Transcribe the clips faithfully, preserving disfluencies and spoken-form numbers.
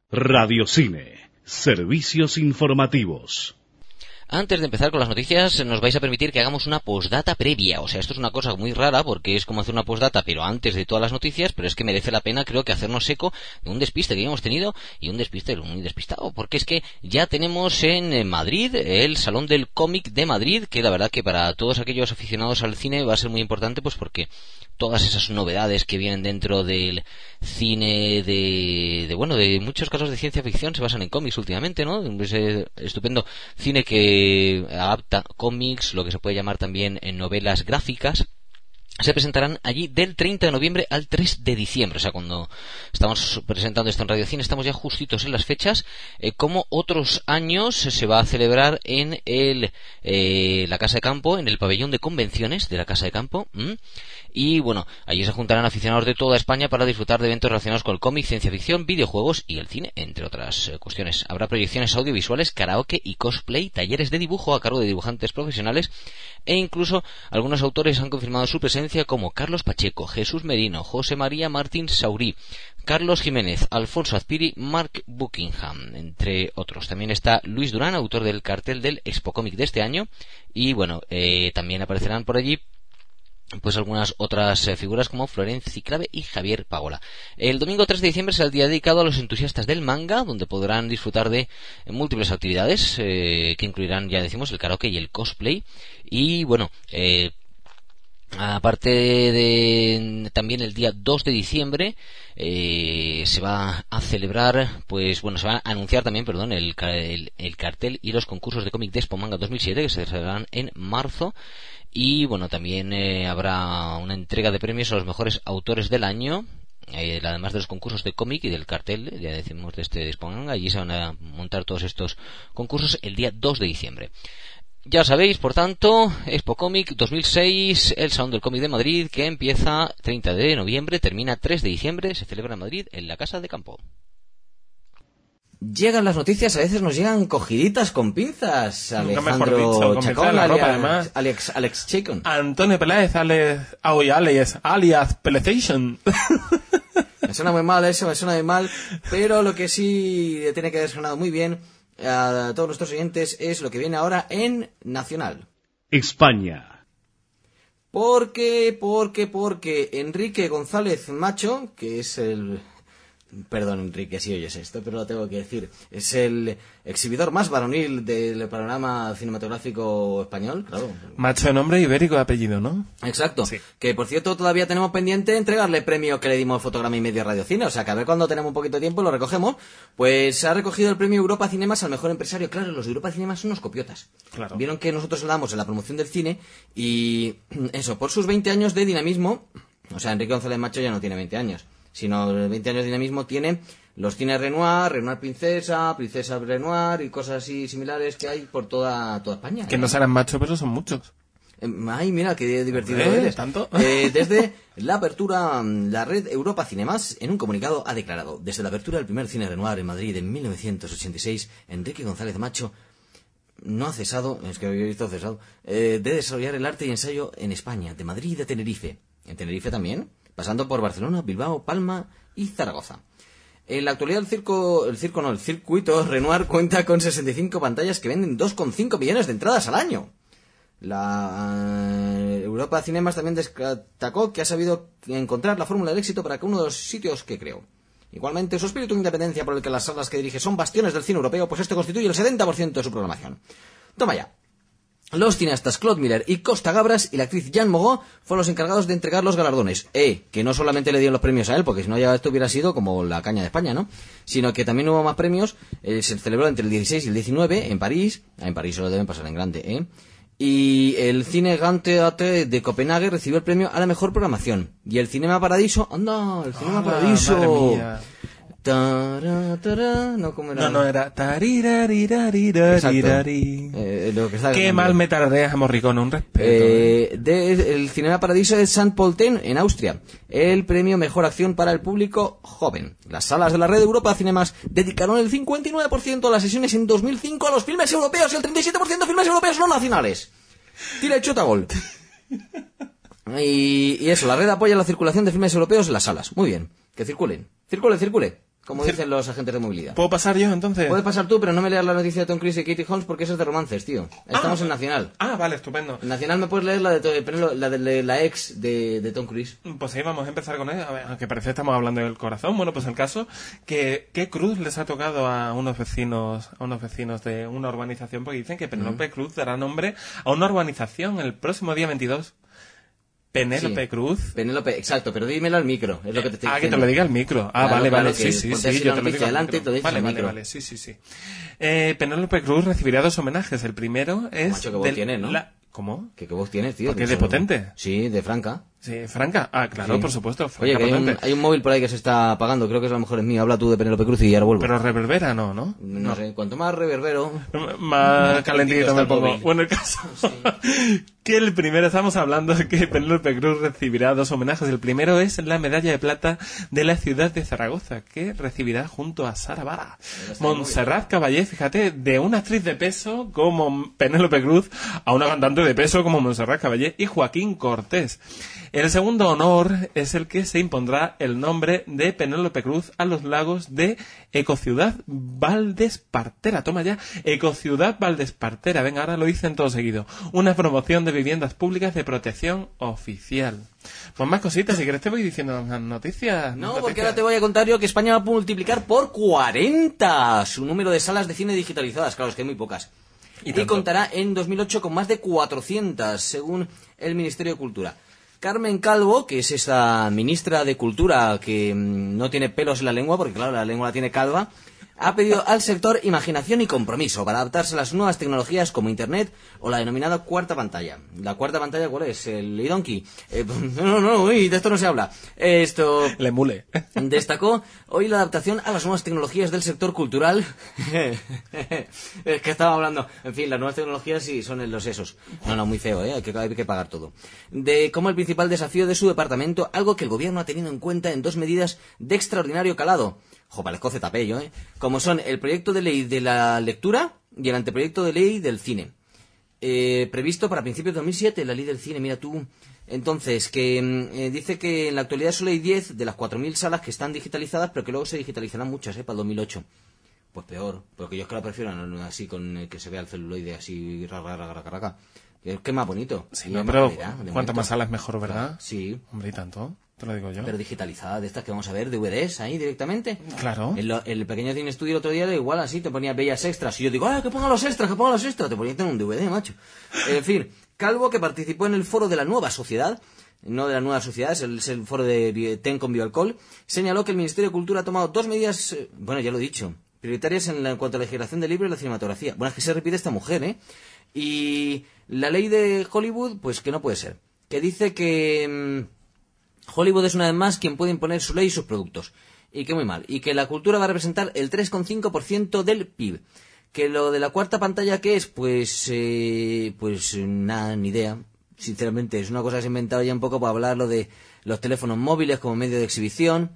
Radiocine, servicios informativos. Antes de empezar con las noticias, nos vais a permitir que hagamos una postdata previa. O sea, esto es una cosa muy rara porque es como hacer una postdata, pero antes de todas las noticias, pero es que merece la pena, creo que hacernos eco de un despiste que hemos tenido, y un despiste muy despistado, porque es que ya tenemos en Madrid el Salón del Cómic de Madrid, que la verdad que para todos aquellos aficionados al cine va a ser muy importante, pues porque todas esas novedades que vienen dentro del cine de, de bueno, de muchos casos de ciencia ficción se basan en cómics últimamente, ¿no? Ese estupendo cine que adapta cómics, lo que se puede llamar también en novelas gráficas, se presentarán allí del treinta de noviembre al tres de diciembre. O sea, cuando estamos presentando esto en Radio Cine, estamos ya justitos en las fechas. Eh, como otros años, se va a celebrar en el eh, la Casa de Campo, en el pabellón de convenciones de la Casa de Campo. ¿Mm? Y bueno, allí se juntarán aficionados de toda España para disfrutar de eventos relacionados con el cómic, ciencia ficción, videojuegos y el cine, entre otras eh, cuestiones. Habrá proyecciones audiovisuales, karaoke y cosplay, talleres de dibujo a cargo de dibujantes profesionales, e incluso algunos autores han confirmado su presencia, como Carlos Pacheco, Jesús Merino, José María Martín Saurí, Carlos Jiménez, Alfonso Azpiri, Mark Buckingham, entre otros. También está Luis Durán, autor del cartel del Expo Cómic de este año, y bueno, eh, también aparecerán por allí pues algunas otras eh, figuras como Florencia Ciclave y Javier Pagola. El domingo tres de diciembre será el día dedicado a los entusiastas del manga, donde podrán disfrutar de eh, múltiples actividades eh, que incluirán, ya decimos, el karaoke y el cosplay. Y bueno, eh, aparte de también el día dos de diciembre eh, se va a celebrar, pues bueno, se va a anunciar también, perdón, el, el, el cartel y los concursos de cómic de Expo Manga dos mil siete, que se celebrarán en marzo. Y bueno, también eh, habrá una entrega de premios a los mejores autores del año, eh, además de los concursos de cómic y del cartel, ya decimos, de este de Expo Manga. Allí se van a montar todos estos concursos el día dos de diciembre. Ya sabéis, por tanto, Expo Cómic dos mil seis, el Salón del Cómic de Madrid, que empieza treinta de noviembre, termina tres de diciembre, se celebra en Madrid, en la Casa de Campo. Llegan las noticias, a veces nos llegan cogiditas con pinzas. Alejandro dicho, Chacón, la ropa, alias, además. Alex, Alex Chacón. Antonio Peláez, alias, oh, alias, alias PlayStation. Me suena muy mal eso, me suena muy mal, pero lo que sí tiene que haber sonado muy bien a todos nuestros oyentes es lo que viene ahora en Nacional. España. Porque, porque, porque Enrique González Macho, que es el... Perdón, Enrique, si oyes esto, pero lo tengo que decir. Es el exhibidor más varonil del panorama cinematográfico español, claro. Macho de nombre, ibérico de apellido, ¿no? Exacto. Sí. Que, por cierto, todavía tenemos pendiente entregarle premio que le dimos Fotograma y Medio Radio Cine. O sea, que a ver cuando tenemos un poquito de tiempo lo recogemos. Pues ha recogido el premio Europa Cinemas al mejor empresario. Claro, los de Europa Cinemas son unos copiotas. Claro. Vieron que nosotros le damos en la promoción del cine y eso, por sus veinte años de dinamismo. O sea, Enrique González Macho ya no tiene veinte años. Sino veinte años de dinamismo tiene los cines Renoir, Renoir Princesa, Princesa Renoir y cosas así similares que hay por toda, toda España. Que ¿eh? no serán machos, pero son muchos. Eh, ay, mira, qué divertido ¿Eh? eres. ¿Tanto? Eh, desde la apertura, la red Europa Cinemas, en un comunicado, ha declarado: desde la apertura del primer cine Renoir en Madrid en mil novecientos ochenta y seis, Enrique González Macho no ha cesado, es que había visto cesado, eh, de desarrollar el arte y ensayo en España, de Madrid y de Tenerife. En Tenerife también, pasando por Barcelona, Bilbao, Palma y Zaragoza. En la actualidad el circo, el circo no, el circuito Renoir cuenta con sesenta y cinco pantallas que venden dos coma cinco millones de entradas al año. La uh, Europa Cinemas también destacó que ha sabido encontrar la fórmula del éxito para que uno de los sitios que creó. Igualmente, su espíritu de independencia por el que las salas que dirige son bastiones del cine europeo, pues este constituye el setenta por ciento de su programación. Toma ya. Los cineastas Claude Miller y Costa Gabras y la actriz Jeanne Moreau fueron los encargados de entregar los galardones. Eh, que no solamente le dieron los premios a él, porque si no ya esto hubiera sido como la caña de España, ¿no? Sino que también hubo más premios. Eh, se celebró entre el dieciséis y el diecinueve en París. Ah, en París solo deben pasar en grande, ¿eh? Y el Cine Grand Theatre de Copenhague recibió el premio a la mejor programación. Y el Cinema Paradiso... ¡Anda! ¡El Cinema Ah, Paradiso! madre mía. Tara, tara, no, ¿cómo era? No, no, era tarirarirarirari. Eh, lo que está Qué mal me tarareas a Morricone, un respeto. Eh, de, el Cinema Paradiso de Saint Polten, en Austria. El premio Mejor Acción para el Público Joven. Las salas de la red Europa Cinemas dedicaron el cincuenta y nueve por ciento de las sesiones en dos mil cinco a los filmes europeos y el treinta y siete por ciento a filmes europeos no nacionales. Tira y chuta gol. Y, y eso, la red apoya la circulación de filmes europeos en las salas. Muy bien, que circulen. Circule, circule. como dicen los agentes de movilidad. ¿Puedo pasar yo, entonces? Puedes pasar tú, pero no me leas la noticia de Tom Cruise y Katie Holmes porque eso es de romances, tío. Estamos Ah, en Nacional. Ah, vale, estupendo. En Nacional me puedes leer la de, to- pero la, de la ex de, de Tom Cruise. Pues ahí vamos a empezar con él. A ver, aunque parece que estamos hablando del corazón. Bueno, pues el caso que qué cruz les ha tocado a unos vecinos, a unos vecinos de una urbanización, porque dicen que Penélope Cruz dará nombre a una urbanización el próximo día veintidós. Penélope Sí. Cruz. Penélope, exacto, pero dímelo al micro, es lo que te estoy Ah, que diciendo. te lo diga el micro. Ah, Claro, vale, claro, vale, que sí, sí, ponte sí, así yo la te lo noticia digo al delante y micro. te lo dices Vale, al vale, micro. vale, sí, sí, sí. Eh, Penélope Cruz recibirá dos homenajes. El primero es... Macho, qué voz del- tiene, ¿no? la- ¿Cómo? ¿Qué, qué voz tienes, tío? Porque es Que de son- potente. Sí, de Franca. Sí, Franca. Ah, claro, Sí. por supuesto. Oye, Franca que hay un, potente. hay un móvil por ahí que se está apagando, creo que a lo mejor es mío. Habla tú de Penélope Cruz y ahora vuelvo. Pero reverbera, no, ¿no? No, sé, cuanto más reverbero... Más calentito está me el pongo. móvil. Bueno, el caso que el primero, estamos hablando de que Penélope Cruz recibirá dos homenajes. El primero es la medalla de plata de la ciudad de Zaragoza, que recibirá junto a Sara Vara. Montserrat Caballé, fíjate, de una actriz de peso como Penélope Cruz a una cantante de peso como Montserrat Caballé y Joaquín Cortés. El segundo honor es el que se impondrá el nombre de Penélope Cruz a los lagos de Ecociudad Valdespartera. Toma ya, Ecociudad Valdespartera. Venga, ahora lo dicen todo seguido. Una promoción de viviendas públicas de protección oficial. Pues más cositas, si quieres te voy diciendo las noticias. No, noticias. porque ahora te voy a contar yo que España va a multiplicar por cuarenta su número de salas de cine digitalizadas. Claro, es que hay muy pocas. Y Y, tanto. contará en dos mil ocho con más de cuatrocientas, según el Ministerio de Cultura. Carmen Calvo, que es esa ministra de Cultura que mm, no tiene pelos en la lengua, porque claro, la lengua la tiene calva, ha pedido al sector imaginación y compromiso para adaptarse a las nuevas tecnologías como Internet o la denominada cuarta pantalla. ¿La cuarta pantalla cuál es? ¿El iDonkey? Eh, no, no, no, uy, de esto no se habla. Esto... Le mule. Destacó hoy la adaptación a las nuevas tecnologías del sector cultural. Es que estaba hablando. En fin, las nuevas tecnologías sí son en los esos. No, no, muy feo, ¿eh? Hay que, hay que pagar todo. De cómo el principal desafío de su departamento, algo que el gobierno ha tenido en cuenta en dos medidas de extraordinario calado. Jo, parezco zetapello, ¿eh? Como son el proyecto de ley de la lectura y el anteproyecto de ley del cine. Eh, previsto para principios de dos mil siete, la ley del cine, mira tú. Entonces, que eh, dice que en la actualidad solo hay diez de las cuatro mil salas que están digitalizadas, pero que luego se digitalizarán muchas, ¿eh? Para el dos mil ocho. Pues peor, porque yo es que la prefiero no, así, con el que se vea el celuloide así, raga, raga, raga, raga. Es que es más bonito. Sí, Y no, hay más pero calidad, de cuantas momento. más salas mejor, ¿verdad? Sí, Hombre, y tanto. Te lo digo yo. pero digitalizada, de estas que vamos a ver, D V Ds ahí directamente. Claro. El, el pequeño cine estudio el otro día era igual así, te ponía bellas extras. Y yo digo, ¡ah, que pongan los extras, que pongan los extras! Te ponía en un D V D, macho. En fin, Calvo, que participó en el foro de la nueva sociedad, no de la nueva sociedad, es el, es el foro de Bi- Ten con Bioalcohol, señaló que el Ministerio de Cultura ha tomado dos medidas, eh, bueno, ya lo he dicho, prioritarias en, la, en cuanto a la legislación del libro y la cinematografía. Bueno, es que se repite esta mujer, ¿eh? Y la ley de Hollywood, pues que no puede ser. Que dice que... mmm, Hollywood es una vez más quien puede imponer su ley y sus productos. Y que muy mal. Y que la cultura va a representar el tres coma cinco por ciento del P I B. Que lo de la cuarta pantalla, ¿qué es? Pues, eh, pues nada, ni idea. Sinceramente, es una cosa que se ha inventado ya un poco para hablar lo de los teléfonos móviles como medio de exhibición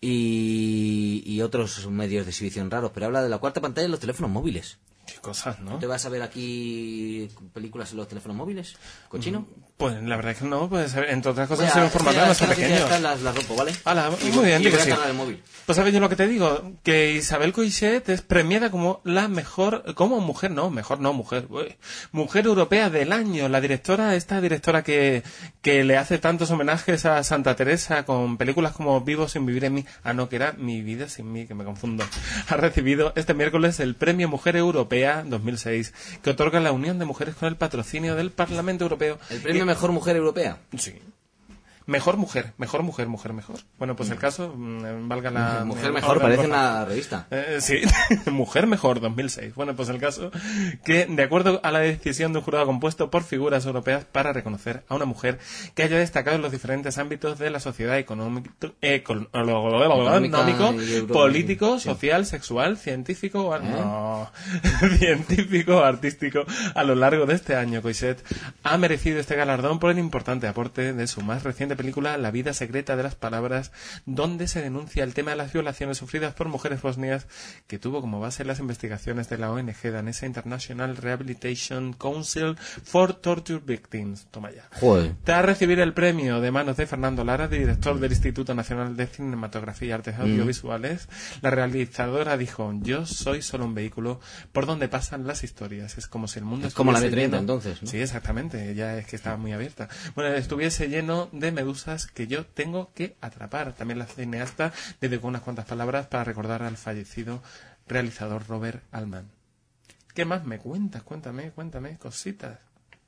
y, y otros medios de exhibición raros. Pero habla de la cuarta pantalla en los teléfonos móviles. Qué cosas, ¿no? ¿Te vas a ver aquí películas en los teléfonos móviles? ¿Cochino? Pues la verdad es que no, pues entre otras cosas Voy a- ser un formato esta- bastante esta noticia pequeño. estas las, las rompo, ¿vale? Hala, Y muy bien, y di voy que a sí. cargar el móvil. Pues sabes yo lo que te digo, que Isabel Coixet es premiada como la mejor, como mujer, no, mejor no, mujer, uy, mujer europea del año. La directora, esta directora que, que le hace tantos homenajes a Santa Teresa con películas como Vivo sin vivir en mí, ah no, que era Mi vida sin mí, que me confundo, ha recibido este miércoles el Premio Mujer Europea dos mil seis, que otorga la Unión de Mujeres con el patrocinio del Parlamento Europeo. El premio Y- Mejor Mujer Europea. Sí. Mejor mujer, mejor mujer, mujer mejor. Bueno, pues el caso, mm, valga la... Mujer el- Mejor, el- parece el- una revista. Eh, sí, Mujer Mejor dos mil seis. Bueno, pues el caso que, de acuerdo a la decisión de un jurado compuesto por figuras europeas para reconocer a una mujer que haya destacado en los diferentes ámbitos de la sociedad económico, econ- económico, y euro- político, sí. social, sexual, científico, o ar- ¿Eh? no, científico, o artístico, a lo largo de este año, Coixet ha merecido este galardón por el importante aporte de su más reciente película La vida secreta de las palabras, donde se denuncia el tema de las violaciones sufridas por mujeres bosnias, que tuvo como base las investigaciones de la O N G danesa International Rehabilitation Council for Torture Victims. Toma ya. Joder. Tras recibir el premio de manos de Fernando Lara, director del Instituto Nacional de Cinematografía y Artes Audiovisuales, mm. la realizadora dijo: yo soy solo un vehículo por donde pasan las historias. Es como si el mundo es como la B estuviese treinta lleno... entonces, ¿no? Sí, exactamente. Ya es que estaba muy abierta. Bueno, estuviese lleno de medusas que yo tengo que atrapar. También la cineasta dedicó unas cuantas palabras para recordar al fallecido realizador Robert Altman. ¿Qué más me cuentas? Cuéntame, cuéntame, cositas.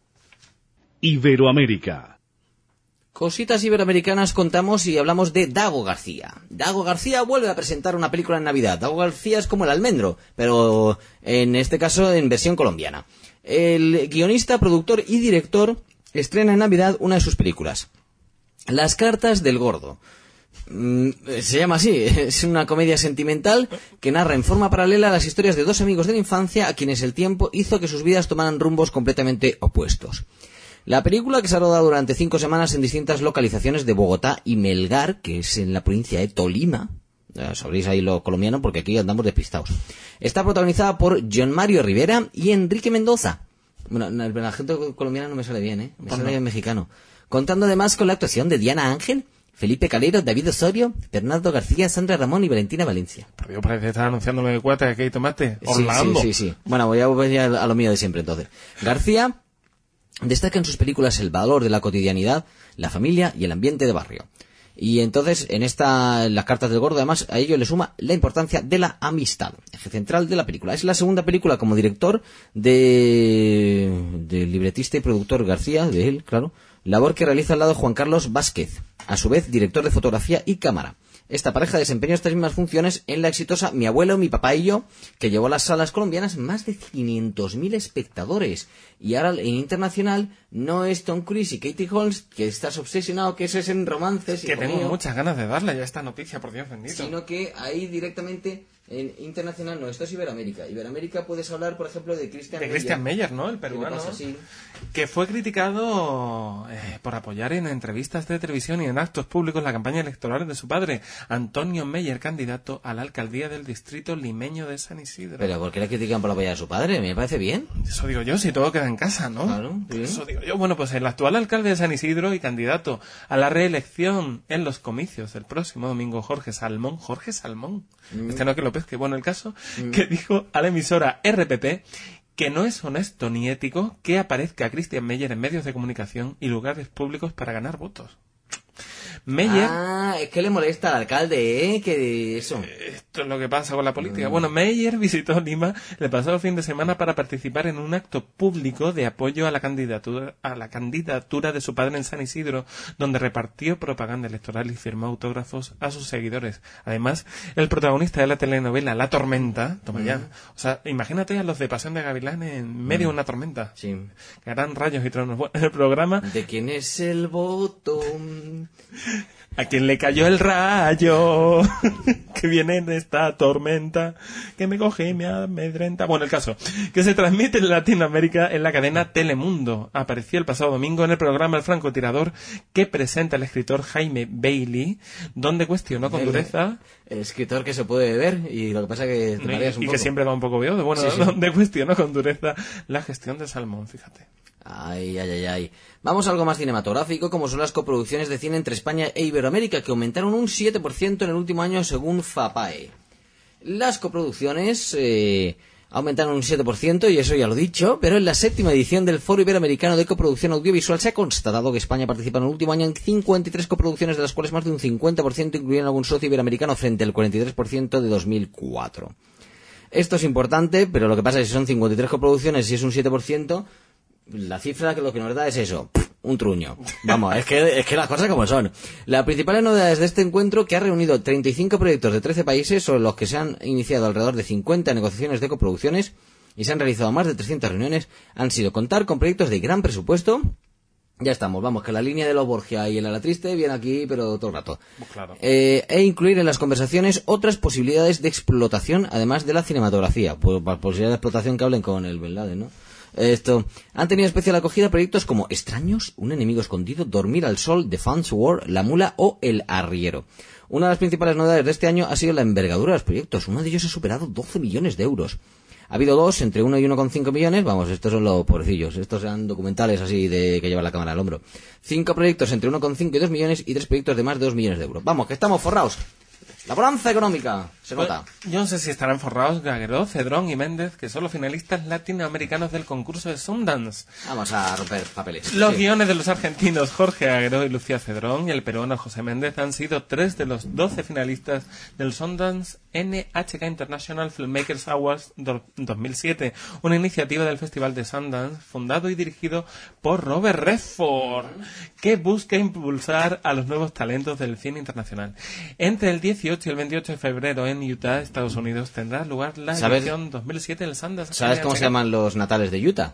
Iberoamérica. Cositas iberoamericanas contamos y hablamos de Dago García. Dago García vuelve a presentar una película en Navidad. Dago García es como el almendro, pero en este caso en versión colombiana. El guionista, productor y director estrena en Navidad una de sus películas, Las cartas del gordo. Mm, se llama así, es una comedia sentimental que narra en forma paralela las historias de dos amigos de la infancia a quienes el tiempo hizo que sus vidas tomaran rumbos completamente opuestos. La película, que se ha rodado durante cinco semanas en distintas localizaciones de Bogotá y Melgar, que es en la provincia de Tolima, ya sabréis ahí lo colombiano porque aquí andamos despistados, está protagonizada por John Mario Rivera y Enrique Mendoza. Bueno, la gente colombiana no me sale bien, ¿eh? Me sale bien mexicano. Contando además con la actuación de Diana Ángel, Felipe Calero, David Osorio, Bernardo García, Sandra Ramón y Valentina Valencia. Por Dios, parece que estás anunciándome de cuata, que hay tomate. Orlando. Sí, sí, sí, sí. Bueno, voy a volver a lo mío de siempre entonces. García destaca en sus películas el valor de la cotidianidad, la familia y el ambiente de barrio. Y entonces, en esta, en Las cartas del gordo, además, a ello le suma la importancia de la amistad, eje central de la película. Es la segunda película como director de, del libretista y productor García, de él, claro, labor que realiza al lado de Juan Carlos Vázquez, a su vez director de fotografía y cámara. Esta pareja desempeñó estas mismas funciones en la exitosa Mi abuelo, mi papá y yo, que llevó a las salas colombianas más de quinientos mil espectadores. Y ahora en internacional no es Tom Cruise y Katie Holmes, que estás obsesionado, que eso es en romances. Que tengo mío, muchas ganas de darle ya esta noticia, por Dios bendito. Sino que ahí directamente en internacional no, esto es Iberoamérica. Iberoamérica puedes hablar, por ejemplo, de Christian Meyer. De Christian Meyer, ¿no? El peruano. Pasa, sí. Que fue criticado eh, por apoyar en entrevistas de televisión y en actos públicos la campaña electoral de su padre, Antonio Meyer, candidato a la alcaldía del distrito limeño de San Isidro. ¿Pero por qué le critican por apoyar a su padre? Me parece bien. Eso digo yo, si todo queda en casa, ¿no? Claro, sí. Eso digo yo. Bueno, pues el actual alcalde de San Isidro y candidato a la reelección en los comicios del próximo domingo, Jorge Salmón. Jorge Salmón. Mm. Este no que López, que bueno el caso, mm. que dijo a la emisora R P P que no es honesto ni ético que aparezca Christian Meyer en medios de comunicación y lugares públicos para ganar votos. Meyer... Ah, es que le molesta al alcalde, ¿eh? Que eso... Esto es lo que pasa con la política. Mm. Bueno, Meyer visitó Lima el pasado fin de semana para participar en un acto público de apoyo a la candidatura a la candidatura de su padre en San Isidro, donde repartió propaganda electoral y firmó autógrafos a sus seguidores. Además, el protagonista de la telenovela La Tormenta, toma mm. ya, o sea, imagínate a los de Pasión de Gavilán en medio mm. de una tormenta. Sí. Que harán rayos y truenos. Bueno, el programa... ¿De quién es el voto? ¿A quién le cayó el rayo? Que viene en esta tormenta, que me coge y me amedrenta. Bueno, el caso, que se transmite en Latinoamérica en la cadena Telemundo. Apareció el pasado domingo en el programa El francotirador que presenta el escritor Jaime Bailey, donde cuestionó con dureza... El escritor que se puede beber y lo que pasa que te mareas un y poco. que siempre va un poco beodo. Bueno, sí, sí. Donde cuestionó con dureza la gestión de Salmón, fíjate. Ay, ay, ay, ay. Vamos a algo más cinematográfico, como son las coproducciones de cine entre España e Iberoamérica, que aumentaron un siete por ciento en el último año según FAPAE. Las coproducciones eh, aumentaron un siete por ciento, y eso ya lo he dicho, pero en la séptima edición del Foro Iberoamericano de Coproducción Audiovisual se ha constatado que España participa en el último año en cincuenta y tres coproducciones, de las cuales más de un cincuenta por ciento incluyen algún socio iberoamericano frente al cuarenta y tres por ciento de dos mil cuatro. Esto es importante, pero lo que pasa es que si son cincuenta y tres coproducciones y es un siete por ciento... La cifra que lo que nos da es eso, un truño. Vamos, es que, es que las cosas como son. Las principales novedades de este encuentro, que ha reunido treinta y cinco proyectos de trece países, sobre los que se han iniciado alrededor de cincuenta negociaciones de coproducciones y se han realizado más de trescientas reuniones, han sido contar con proyectos de gran presupuesto. Ya estamos, vamos, que la línea de los Borgia y el Ala Triste viene aquí, pero todo el rato. Claro. Eh, e incluir en las conversaciones otras posibilidades de explotación, además de la cinematografía. Pues, posibilidades de explotación que hablen con el Bin Laden, ¿no? Esto. Han tenido especial acogida proyectos como Extraños, Un enemigo escondido, Dormir al sol, The Fans War, La mula o El arriero. Una de las principales novedades de este año ha sido la envergadura de los proyectos. Uno de ellos ha superado doce millones de euros. Ha habido dos, entre uno y uno coma cinco millones. Vamos, estos son los pobrecillos. Estos eran documentales así de que lleva la cámara al hombro. Cinco proyectos entre uno coma cinco y dos millones y tres proyectos de más de dos millones de euros. Vamos, que estamos forrados. La bonanza económica, se nota. Pues, yo no sé si estarán forrados Gagueró, Cedrón y Méndez, que son los finalistas latinoamericanos del concurso de Sundance. Vamos a romper papeles. Los Sí. guiones de los argentinos Jorge Gagueró y Lucía Cedrón y el peruano José Méndez han sido tres de los doce finalistas del Sundance N H K International Filmmakers Awards dos mil siete, una iniciativa del Festival de Sundance fundado y dirigido por Robert Redford, que busca impulsar a los nuevos talentos del cine internacional. Entre el dieciocho y el veintiocho de febrero en Utah, Estados Unidos, tendrá lugar la ¿Sabes- edición dos mil siete del Sundance. ¿Sabes cómo se llaman los natales de Utah?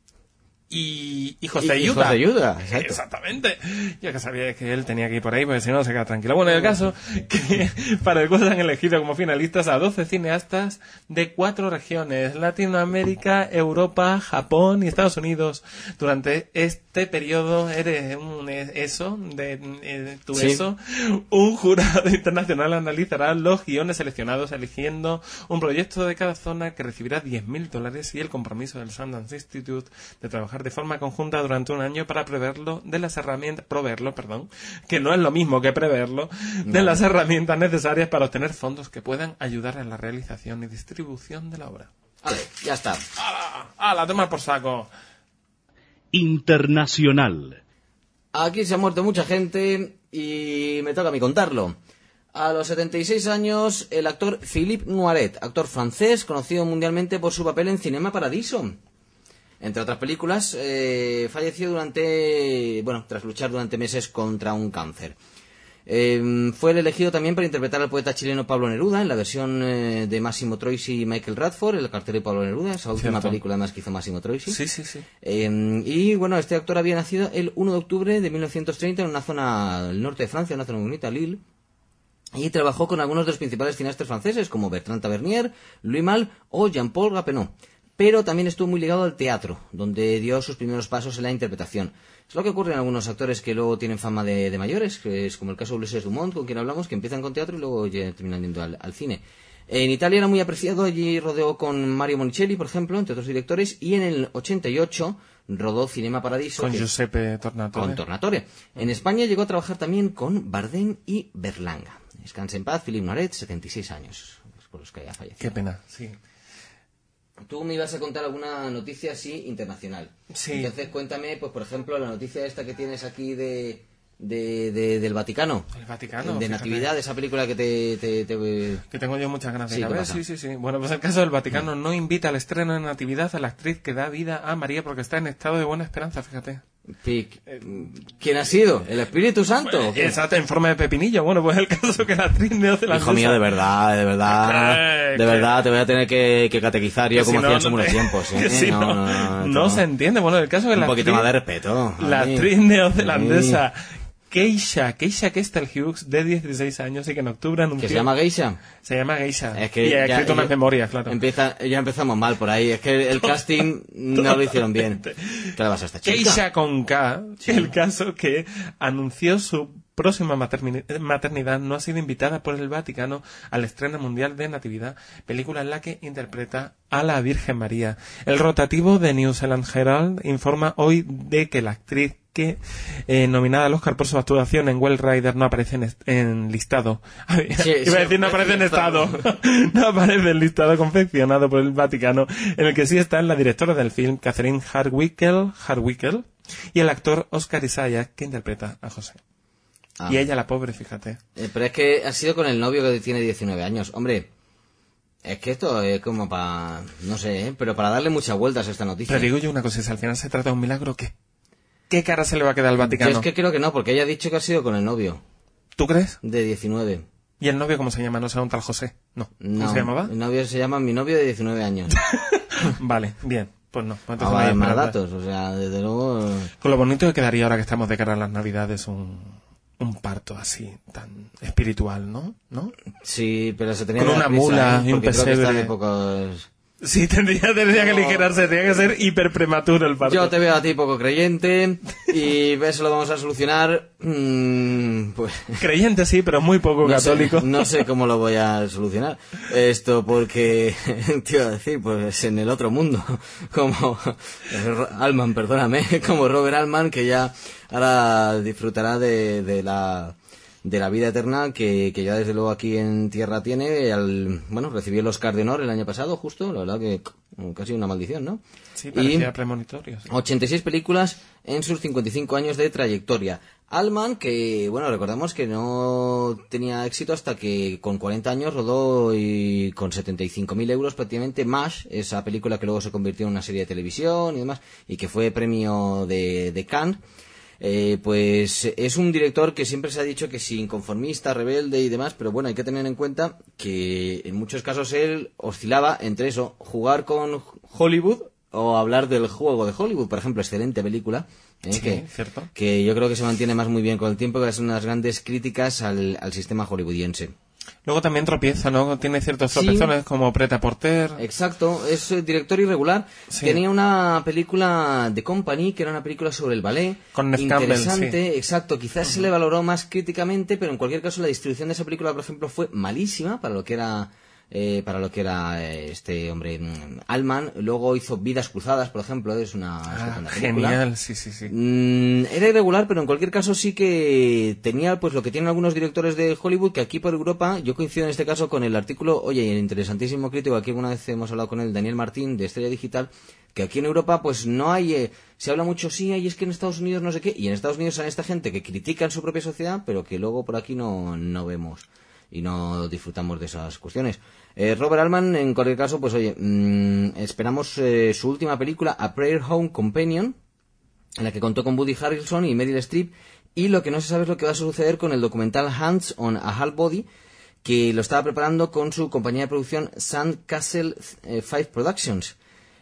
Y hijos Y- de hijos Utah. de Utah, exacto. Exactamente. Yo que sabía que él tenía que ir por ahí, porque si no se queda tranquilo. Bueno, en el caso que para el cual han elegido como finalistas a doce cineastas de cuatro regiones: Latinoamérica, Europa, Japón y Estados Unidos. Durante este periodo eres un eso, de eh, tu Sí. eso, un jurado internacional analizará los guiones seleccionados, eligiendo un proyecto de cada zona que recibirá diez mil dólares y el compromiso del Sundance Institute de trabajar de forma conjunta durante un año para preverlo de las herramientas, proveerlo, perdón, que no es lo mismo que preverlo, de las herramientas necesarias para obtener fondos que puedan ayudar en la realización y distribución de la obra. Vale, ya está. ¡Hala! ¡Hala! ¡Toma por saco! Internacional. Aquí se ha muerto mucha gente y me toca a mí contarlo. A los setenta y seis años, el actor Philippe Noiret, actor francés conocido mundialmente por su papel en Cinema Paradiso. Entre otras películas, eh, falleció durante, bueno, tras luchar durante meses contra un cáncer. Eh, fue el elegido también para interpretar al poeta chileno Pablo Neruda en la versión eh, de Massimo Troisi y Michael Radford, el cartel de Pablo Neruda, esa última Cierto. película además que hizo Massimo Troisi. Sí, sí, sí. Eh, y bueno, este actor había nacido el uno de octubre de mil novecientos treinta en una zona del norte de Francia, una zona muy bonita, Lille. Y trabajó con algunos de los principales cineastas franceses como Bertrand Tavernier, Louis Malle o Jean-Paul Rappeneau. Pero también estuvo muy ligado al teatro, donde dio sus primeros pasos en la interpretación. Es lo que ocurre en algunos actores que luego tienen fama de, de mayores, que es como el caso de Ulises Dumont, con quien hablamos, que empiezan con teatro y luego ya terminan yendo al, al cine. En Italia era muy apreciado, allí rodeó con Mario Monicelli, por ejemplo, entre otros directores, y en el ochenta y ocho rodó Cinema Paradiso. Con que- Giuseppe Tornatore. con Tornatore. En España llegó a trabajar también con Bardem y Berlanga. Descanse en paz, Philippe Noiret, setenta y seis años, por los que haya fallecido. Qué pena, sí. Tú me ibas a contar alguna noticia así internacional. Sí. Entonces cuéntame, pues por ejemplo, la noticia esta que tienes aquí de, de, de- del Vaticano. El Vaticano, De fíjate. Natividad, esa película que te... te- te- Que tengo yo muchas ganas de Sí, ir a ¿qué ver. pasa? Sí, sí, sí. Bueno, pues el caso del Vaticano no invita al estreno de Natividad a la actriz que da vida a María porque está en estado de buena esperanza, fíjate. Pic. ¿Quién ha sido? ¿El Espíritu Santo? ¿Qué? Exacto, en forma de pepinillo. Bueno, pues el caso que la actriz neozelandesa... Hijo mío, de verdad, de verdad, Eh, de que- verdad, te voy a tener que, que catequizar yo que como si no, hacían en no unos te- tiempos. ¿eh? que si no, no, no se entiende. Bueno, el caso que Un la poquito actriz- más de respeto. La Ay. actriz neozelandesa Keisha, Keisha Kestel Hughes, de dieciséis años y que en octubre anunció... ¿Que se llama Geisha? Se llama Geisha. Es que y ha ya- escrito unas ya- memorias, claro. Empieza, ya empezamos mal por ahí. Es que el casting no lo hicieron bien. ¿Qué le vas a esta chica? Keisha con K, el caso que anunció su próxima materni- maternidad, no ha sido invitada por el Vaticano al estreno mundial de Natividad, película en la que interpreta a la Virgen María. El rotativo de New Zealand Herald informa hoy de que la actriz que eh, nominada al Oscar por su actuación en Well Rider no aparece en, est- en listado. Sí, Iba a sí, decir no aparece en estado. estado. No aparece en listado confeccionado por el Vaticano, en el que sí están la directora del film, Catherine Hardwickel, Hardwickel, y el actor Oscar Isaac, que interpreta a José. Ah. Y ella, la pobre, fíjate. Eh, pero es que ha sido con el novio que tiene diecinueve años. Hombre, es que esto es como para... No sé, ¿eh? Pero para darle muchas vueltas a esta noticia. Pero digo yo una cosa, si al final se trata de un milagro, ¿qué? ¿Qué cara se le va a quedar al Yo Vaticano? es que creo que no, porque ella ha dicho que ha sido con el novio ¿Tú crees? de diecinueve. ¿Y el novio cómo se llama? ¿No será un tal José? No. ¿Cómo No, se llamaba? el novio se llama mi novio de diecinueve años. Vale, bien. Pues no. Pues No entonces no va a hay haber más esperanza. datos, o sea, desde luego... Con lo bonito que quedaría ahora que estamos de cara a las Navidades un, un parto así, tan espiritual, ¿no? ¿No? Sí, pero se tenía Con que dar una prisa, mula ¿eh? y un Porque creo que está pesebre. de pocos... Sí, tendría, tendría que No. aligerarse, tendría que ser hiperprematuro el parto. Yo te veo a ti poco creyente y eso lo vamos a solucionar. mm, pues Creyente sí, pero muy poco no sé, católico. no sé cómo lo voy a solucionar esto porque te iba a decir, pues en el otro mundo, como Altman, perdóname, como Robert Altman, que ya ahora disfrutará de, de la de la vida eterna que, que ya desde luego aquí en tierra tiene. Al, bueno, recibió el Oscar de Honor el año pasado, justo, la verdad que casi una maldición, ¿no? Sí, parecía Y premonitorio. Sí. ochenta y seis películas en sus cincuenta y cinco años de trayectoria. Altman, que, bueno, recordamos que no tenía éxito hasta que con cuarenta años rodó y con setenta y cinco mil euros prácticamente MASH, esa película que luego se convirtió en una serie de televisión y demás, y que fue premio de, de Cannes. Eh, pues es un director que siempre se ha dicho que sí, inconformista, rebelde y demás, pero bueno, hay que tener en cuenta que en muchos casos él oscilaba entre eso, jugar con Hollywood o hablar del juego de Hollywood, por ejemplo, excelente película, eh, Sí, que, cierto. que yo creo que se mantiene más muy bien con el tiempo, que es unas grandes críticas al, al sistema hollywoodiense. Luego también tropieza, ¿no? Tiene ciertos Sí. tropezones como Pret-a-Porter. Exacto, es eh, director irregular. Sí. Tenía una película de Company, que era una película sobre el ballet. Con Neve Campbell, interesante, exacto. Quizás se le valoró más críticamente, pero en cualquier caso la distribución de esa película, por ejemplo, fue malísima para lo que era eh, para lo que era eh, este hombre mm, Altman. Luego hizo Vidas Cruzadas, por ejemplo, es una Ah, estupenda película. genial, sí, sí, sí. Mm, era irregular, pero en cualquier caso sí que tenía pues lo que tienen algunos directores de Hollywood, que aquí por Europa, yo coincido en este caso con el artículo, oye, el interesantísimo crítico, aquí alguna vez hemos hablado con él, Daniel Martín, de Estrella Digital, que aquí en Europa pues no hay, eh, se habla mucho, sí, y es que en Estados Unidos no sé qué, y en Estados Unidos hay esta gente que critica en su propia sociedad, pero que luego por aquí no, no vemos y no disfrutamos de esas cuestiones. Eh, Robert Altman, en cualquier caso, pues oye, mmm, esperamos eh, su última película, A Prayer Home Companion, en la que contó con Woody Harrelson y Meryl Streep, y lo que no se sabe es lo que va a suceder con el documental Hands on a Half Body, que lo estaba preparando con su compañía de producción Sandcastle eh, Five Productions.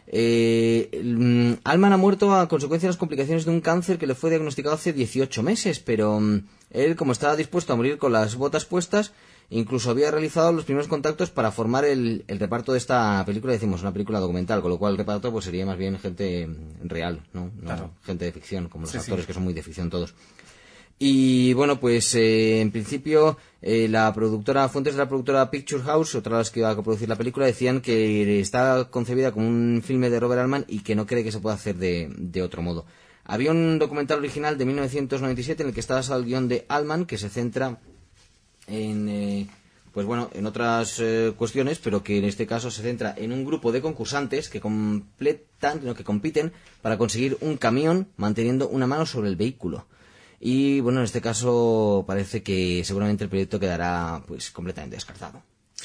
Eh, mm, Altman ha muerto a consecuencia de las complicaciones de un cáncer que le fue diagnosticado hace dieciocho meses, pero mm, él, como estaba dispuesto a morir con las botas puestas, incluso había realizado los primeros contactos para formar el, el reparto de esta película, decimos una película documental, con lo cual el reparto pues sería más bien gente mm, real, ¿no? No Claro. gente de ficción, como los Sí, actores sí. que son muy de ficción todos. Y bueno, pues eh, en principio eh, la productora, fuentes de la productora Picture House, otra de las que iba a coproducir la película, decían que está concebida como un filme de Robert Altman y que no cree que se pueda hacer de, de otro modo. Había un documental original de mil novecientos noventa y siete en el que está basado el guión de Altman, que se centra en, eh, pues bueno, en otras eh, cuestiones, pero que en este caso se centra en un grupo de concursantes que completan, no, que compiten para conseguir un camión manteniendo una mano sobre el vehículo. Y bueno, en este caso parece que seguramente el proyecto quedará pues completamente descartado.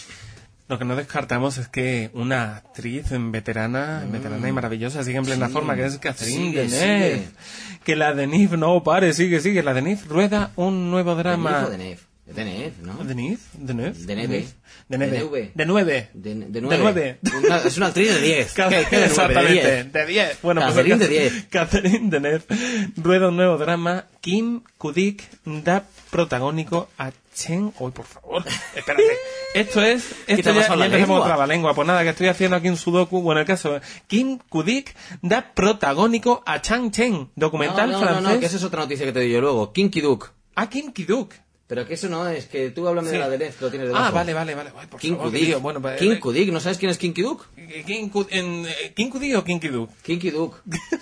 Lo que no descartamos es que una actriz veterana, veterana y maravillosa sigue en plena Sí. forma, que es Catherine Sigue, Deneuve. sigue. Que la Deneuve no pare, sigue, sigue. La Deneuve rueda un nuevo drama. De Neve, de Neve, ¿no? ¿Deneuve? ¿Deneuve? Deneuve. Deneuve. Deneuve. Deneuve. De, de De nueve. nueve. Una- es una actriz de diez. ¿Qué, qué de nueve? De Exactamente, diez. de diez. Bueno, Catherine pues de diez. Catherine Deneuve rueda un nuevo drama. Kim Kudik da protagónico a Chen. Uy, por favor, espérate. Esto es. ¿Qué te Esto ha ya, pasado ya la empezamos lengua? otra la lengua. Pues nada, que estoy haciendo aquí un sudoku. Bueno, el caso. Kim Kudik da protagónico a Chang Chen. Documental no, no, francés. No, no, que esa es otra noticia que te doy yo luego. Kinky Duke. A Kim Kiduk. Pero que eso no es, que tú háblame Sí. de la de Neve, que lo tienes Ah, debajo. vale, vale, vale. Ay, por King favor, Kudik. tío. Bueno, pues, King eh, Kudik, ¿no sabes quién es Kinky Duke? King Ku- en, eh, ¿King Kudik o King Kiduk? Kinky Duke.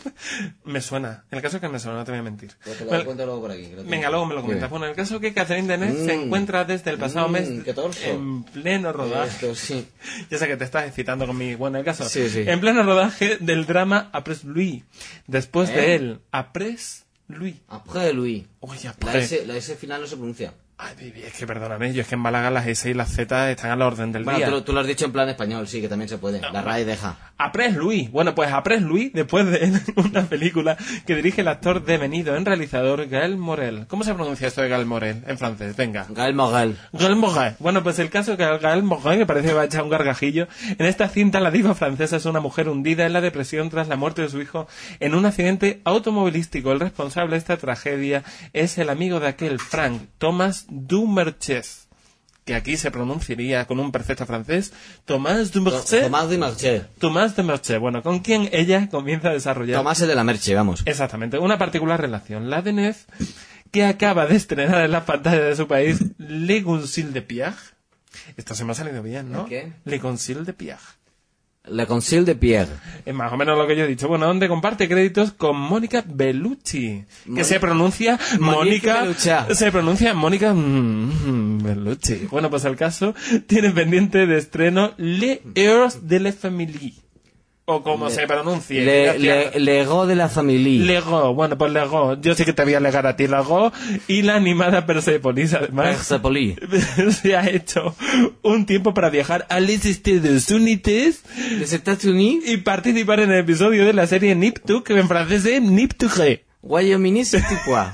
Me suena. El caso es que me suena, no te voy a mentir. Pues te lo Bueno, cuento luego por aquí. que lo tengo. venga, luego me lo comentas. Dime. Bueno, el caso es que Catherine Deneuve se Mm. encuentra desde el pasado Mm, mes qué torso. en pleno rodaje. Esto sí. Ya sé que te estás excitando conmigo. Bueno, el caso. Sí, sí. En pleno rodaje del drama Après Louis. Después ¿Eh? de él, Après Louis. Après Louis. Uy, La après. S, la S final no se pronuncia. Ay, baby, es que perdóname, yo es que en Málaga las S y las Z están a la orden del Bueno, día. tú, lo- tú lo has dicho en plan español, sí, que también se puede. La R A E deja. Après Louis. Bueno, pues Après Louis, después de una película que dirige el actor devenido en realizador Gael Morel. ¿Cómo se pronuncia esto de Gael Morel en francés? Venga. Gael Morel. Gael Morel. Bueno, pues el caso es que Gael Morel, que parece que va a echar un gargajillo, en esta cinta la diva francesa es una mujer hundida en la depresión tras la muerte de su hijo en un accidente automovilístico. El responsable de esta tragedia es el amigo de aquel Frank, Thomas Dumerches. que aquí se pronunciaría con un perfecto francés, Tomás de Merché. Tomás de Merché. Tomás de Merché, bueno, con quien ella comienza a desarrollar... Tomás es de la Merche, vamos. Exactamente, una particular relación. La Deneuve, que acaba de estrenar en las pantallas de su país Le Concile de Pierre. Esto se me ha salido bien, ¿no? ¿Qué? Le Concile de Pierre. Le Concile de Pierre. Es más o menos lo que yo he dicho. Bueno, donde comparte créditos con Mónica Bellucci, que Mónica- se pronuncia Mónica... Belluccia. Se pronuncia Mónica mm, Bellucci. Bueno, pues el caso tiene pendiente de estreno Les Heures de la Famille. O como Le- se pronuncie. Le, Gracias. le, Lego de la familia. Lego, bueno, pues Lego. Yo sí que te voy a legar a ti Lego. Y la animada Persepolis, además, Persepolis. se ha hecho un tiempo para viajar a los Estados Unidos Les Estados Unidos. y participar en el episodio de la serie Nip-Tuck, que en francés es Nip-Tuck. Wyoming, c'est quoi?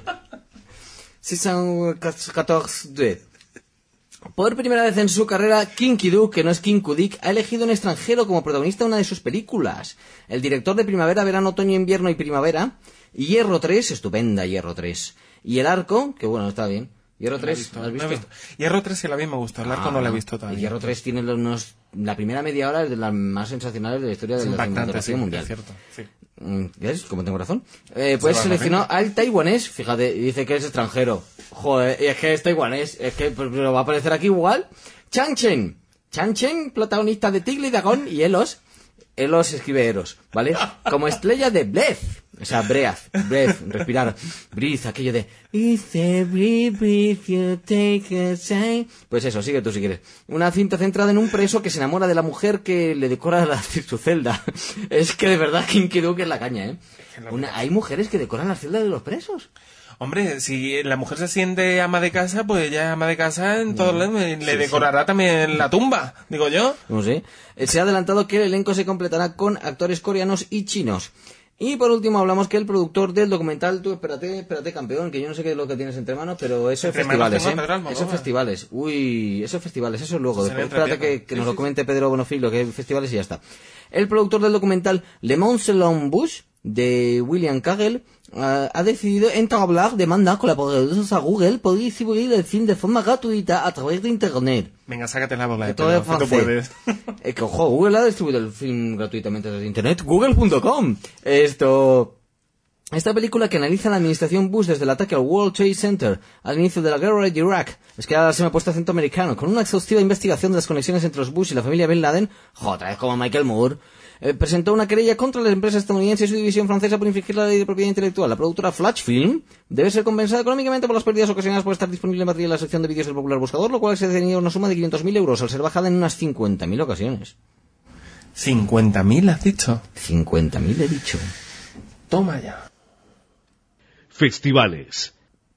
seiscientos catorce. Por primera vez en su carrera, Kinky Duke, que no es Kinkudik, ha elegido un extranjero como protagonista de una de sus películas. El director de Primavera, Verano, Otoño, Invierno y Primavera. Hierro tres, estupenda Hierro tres. Y El Arco, que bueno, está bien. Hierro tres, ¿lo has No he visto? visto. Hierro tres sí la vi, me gustó. El arco no la he visto El todavía. Hierro tres tiene los- unos... La primera media hora es de las más sensacionales de la historia de Es la impactante, sí, cinematografía mundial. es cierto. Sí. Mm, ¿Ves? Como tengo razón. Eh, pues va, seleccionó Martín. al taiwanés, fíjate, y dice que es extranjero. Joder, y es que es taiwanés, es que pues, lo va a aparecer aquí igual. Chang Chen. Chang Chen, protagonista de Tigre y Dragón y Elos. Elos escribe Eros, ¿vale? Como estrella de Breath. O sea, breath, breath, respirar. Breathe, aquello de... It's every breath you take a sign. Pues eso, sigue tú si quieres. Una cinta centrada en un preso que se enamora de la mujer que le decora la, su celda. Es que de verdad Kinky Duke es la caña, ¿eh? Una- hay mujeres que decoran las celdas de los presos. Hombre, si la mujer se siente ama de casa, pues ella es ama de casa en todos lados. Le decorará también la tumba, digo yo. No sé. Eh, Se ha adelantado que el elenco se completará con actores coreanos y chinos. Y por último hablamos que el productor del documental, tú espérate, espérate campeón, que yo no sé qué es lo que tienes entre manos, pero eso es Entre manos festivales, tengo ¿eh? a Pedro Almodóvar. Eso es festivales. Uy, eso es festivales, eso es luego. Se me Después entra espérate pierna. que, que Sí, nos sí, lo comente Pedro Bonofil, lo que es festivales y ya está. El productor del documental Le Mont-Selon Bush, de William Kagel, uh, ha decidido entablar demanda con la poderosa Google por distribuir el film de forma gratuita a través de Internet. Venga, sácate la bola de Que todo es pelo, que tú francés. puedes. Eh, que, ojo, Google ha distribuido el film gratuitamente desde Internet. Google punto com. Esto... Esta película que analiza la administración Bush desde el ataque al World Trade Center al inicio de la guerra de Irak. Es que ahora se me ha puesto acento americano. Con una exhaustiva investigación de las conexiones entre los Bush y la familia Bin Laden. Joder, es como Michael Moore. Eh, presentó una querella contra la empresa estadounidense y su división francesa por infringir la ley de propiedad intelectual. La productora Flash Film debe ser compensada económicamente por las pérdidas ocasionadas por estar disponible en material en la sección de vídeos del popular buscador, lo cual se tenía una suma de quinientos mil euros al ser bajada en unas cincuenta mil ocasiones. cincuenta mil has dicho. cincuenta mil he dicho. Toma ya. Festivales.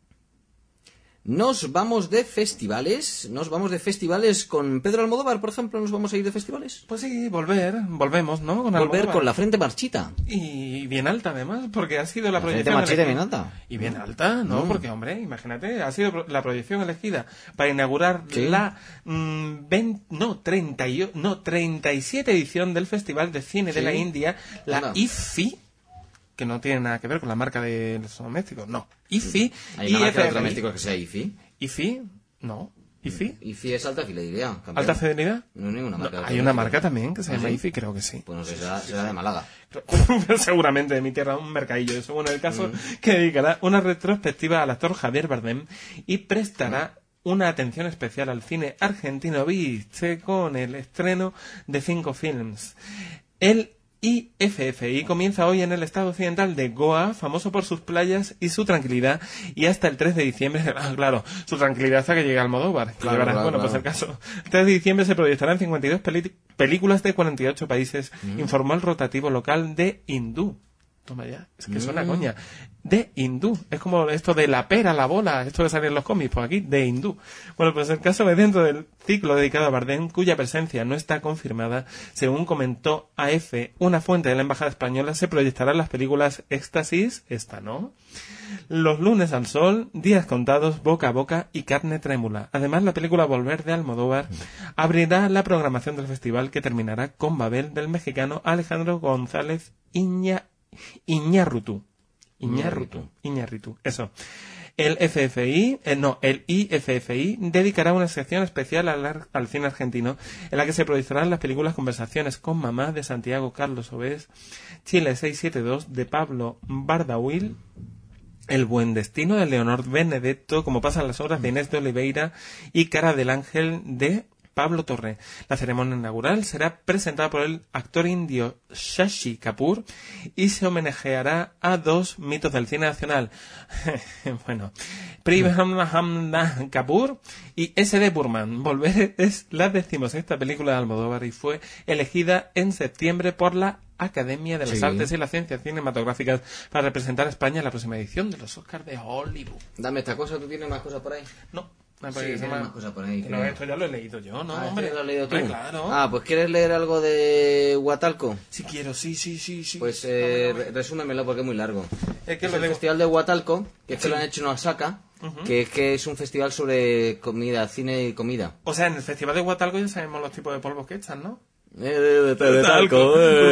Nos vamos de festivales, nos vamos de festivales con Pedro Almodóvar, por ejemplo, nos vamos a ir de festivales. Pues sí, volver, volvemos, ¿no? Con Volver Almodóvar. con la frente marchita. Y bien alta, además, porque ha sido la, La frente proyección marchita y elegida. bien alta. Y bien alta, ¿no? Mm. Porque, hombre, imagínate, ha sido pro- la proyección elegida para inaugurar Sí. la mm, veinte, no, treinta y, no, treinta y siete edición del Festival de Cine de Sí. la India, la Anda. I F I, que no tiene nada que ver con la marca de los domésticos, no. I F I, Hay una marca de I F I, electrodomésticos que sea I F I. I F I, no. I F I, I F I es alta fidelidad. campeón. alta fidelidad. No hay ninguna No, marca. de hay una electrodomésticos. marca también que se ¿Ah, llama sí? I F I, creo que sí. Pues no sé, será, será de Málaga. Seguramente de mi tierra, un mercadillo eso. Bueno, el caso Mm. que dedicará una retrospectiva al actor Javier Bardem y prestará una atención especial al cine argentino viste con el estreno de cinco films. El I F F I comienza hoy en el estado occidental de Goa, famoso por sus playas y su tranquilidad, y hasta el tres de diciembre, ah, claro, su tranquilidad hasta que llegue Almodóvar. que Claro, llevará- claro, bueno, pues claro. el caso. El tres de diciembre se proyectarán cincuenta y dos peli- películas de cuarenta y ocho países, informó el rotativo local de Hindú. Toma ya, es que suena Mm. coña. De hindú. Es como esto de la pera, la bola, esto que sale en los cómics, pues aquí, de hindú. Bueno, pues el caso es dentro del ciclo dedicado a Bardem, cuya presencia no está confirmada, según comentó A F, una fuente de la Embajada Española, se proyectarán las películas Éxtasis, esta no, Los lunes al sol, Días contados, Boca a boca y Carne trémula. Además, la película Volver de Almodóvar abrirá la programación del festival, que terminará con Babel del mexicano Alejandro González Iña Iñárritu. Iñárritu. Iñárritu. Eso. El F F I, eh, no, el I F F I dedicará una sección especial al, ar- al cine argentino en la que se proyectarán las películas Conversaciones con Mamá de Santiago Carlos Obés, Chile seiscientos setenta y dos de Pablo Bardahuil, El buen destino de Leonor Benedetto, Como pasan las horas de Inés de Oliveira y Cara del Ángel de Pablo Torre. La ceremonia inaugural será presentada por el actor indio Shashi Kapoor y se homenajeará a dos mitos del cine nacional. Bueno, Pritham Kapoor y S D Burman. Volver es la decimosexta película de Almodóvar y fue elegida en septiembre por la Academia de las Sí. Artes y las Ciencias Cinematográficas para representar a España en la próxima edición de los Oscars de Hollywood. Dame esta cosa, ¿tú tienes más cosas por ahí? No, me Sí, parece tiene más- más cosas por ahí, No, creo. esto ya lo he leído yo, ¿no, Ah, hombre? ¿esto ya lo has leído tú? Hombre, claro. Ah, pues ¿quieres leer algo de Huatalco? Si quiero, sí, sí, sí, sí. Pues No, eh, no, no. re- resúmemelo porque es muy largo. Es que Es lo el digo. Festival de Huatalco, que es que Sí. lo han hecho en Osaka, que es que es un festival sobre comida, cine y comida. O sea, en el Festival de Huatalco ya sabemos los tipos de polvos que echan, ¿no? Eh, te me talco,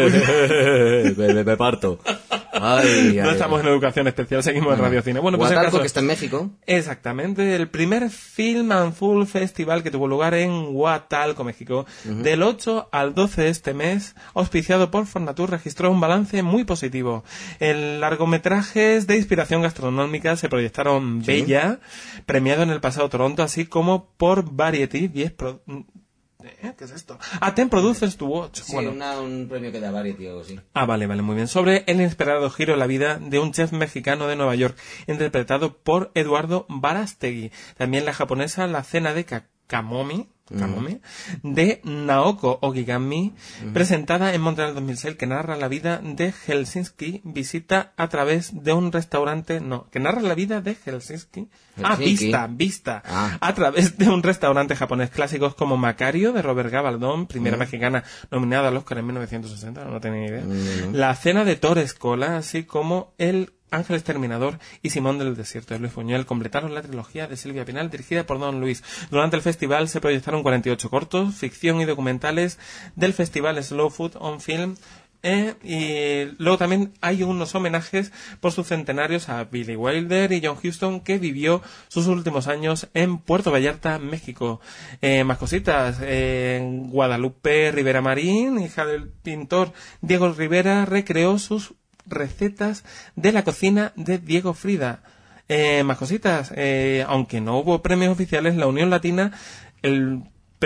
eh, me, me parto. Ay, No ay, estamos ay. en educación especial, seguimos en Radio Cine. Bueno, pues el Huatalco, caso- que está en México. Exactamente, el primer Film and Full Festival que tuvo lugar en Huatalco, México, del ocho al doce de este mes, auspiciado por Fornatur, registró un balance muy positivo. En largometrajes de inspiración gastronómica se proyectaron Bella, premiado en el pasado Toronto, así como por Variety, diez pro- ¿Eh? ¿Qué es esto? Ah, Ten Producers to Watch. Sí, Bueno. una- un premio que da Variety o algo así. Ah, vale, vale, muy bien. Sobre el inesperado giro en la vida de un chef mexicano de Nueva York, interpretado por Eduardo Barastegui. También la japonesa La cena de Ka- Kamomi, Kamomi de Naoko Ogigami, presentada en Montreal dos mil seis, que narra la vida de Helsinki, visita a través de un restaurante, no, que narra la vida de Helsinki, ah, Helsinki. vista, vista, Ah. a través de un restaurante japonés, clásicos como Macario de Robert Gabaldon, primera mexicana nominada al Oscar en mil novecientos sesenta, no tenía ni idea, La cena de Torres Cola, así como El Ángel Exterminador y Simón del Desierto de Luis Buñuel completaron la trilogía de Silvia Pinal dirigida por Don Luis. Durante el festival se proyectaron cuarenta y ocho cortos, ficción y documentales del festival Slow Food on Film. Eh, y luego también hay unos homenajes por sus centenarios a Billy Wilder y John Huston, que vivió sus últimos años en Puerto Vallarta, México. Eh, más cositas. Eh, Guadalupe Rivera Marín, hija del pintor Diego Rivera, recreó sus recetas de la cocina de Diego Frida. Eh, más cositas. Eh, aunque no hubo premios oficiales, la Unión Latina, el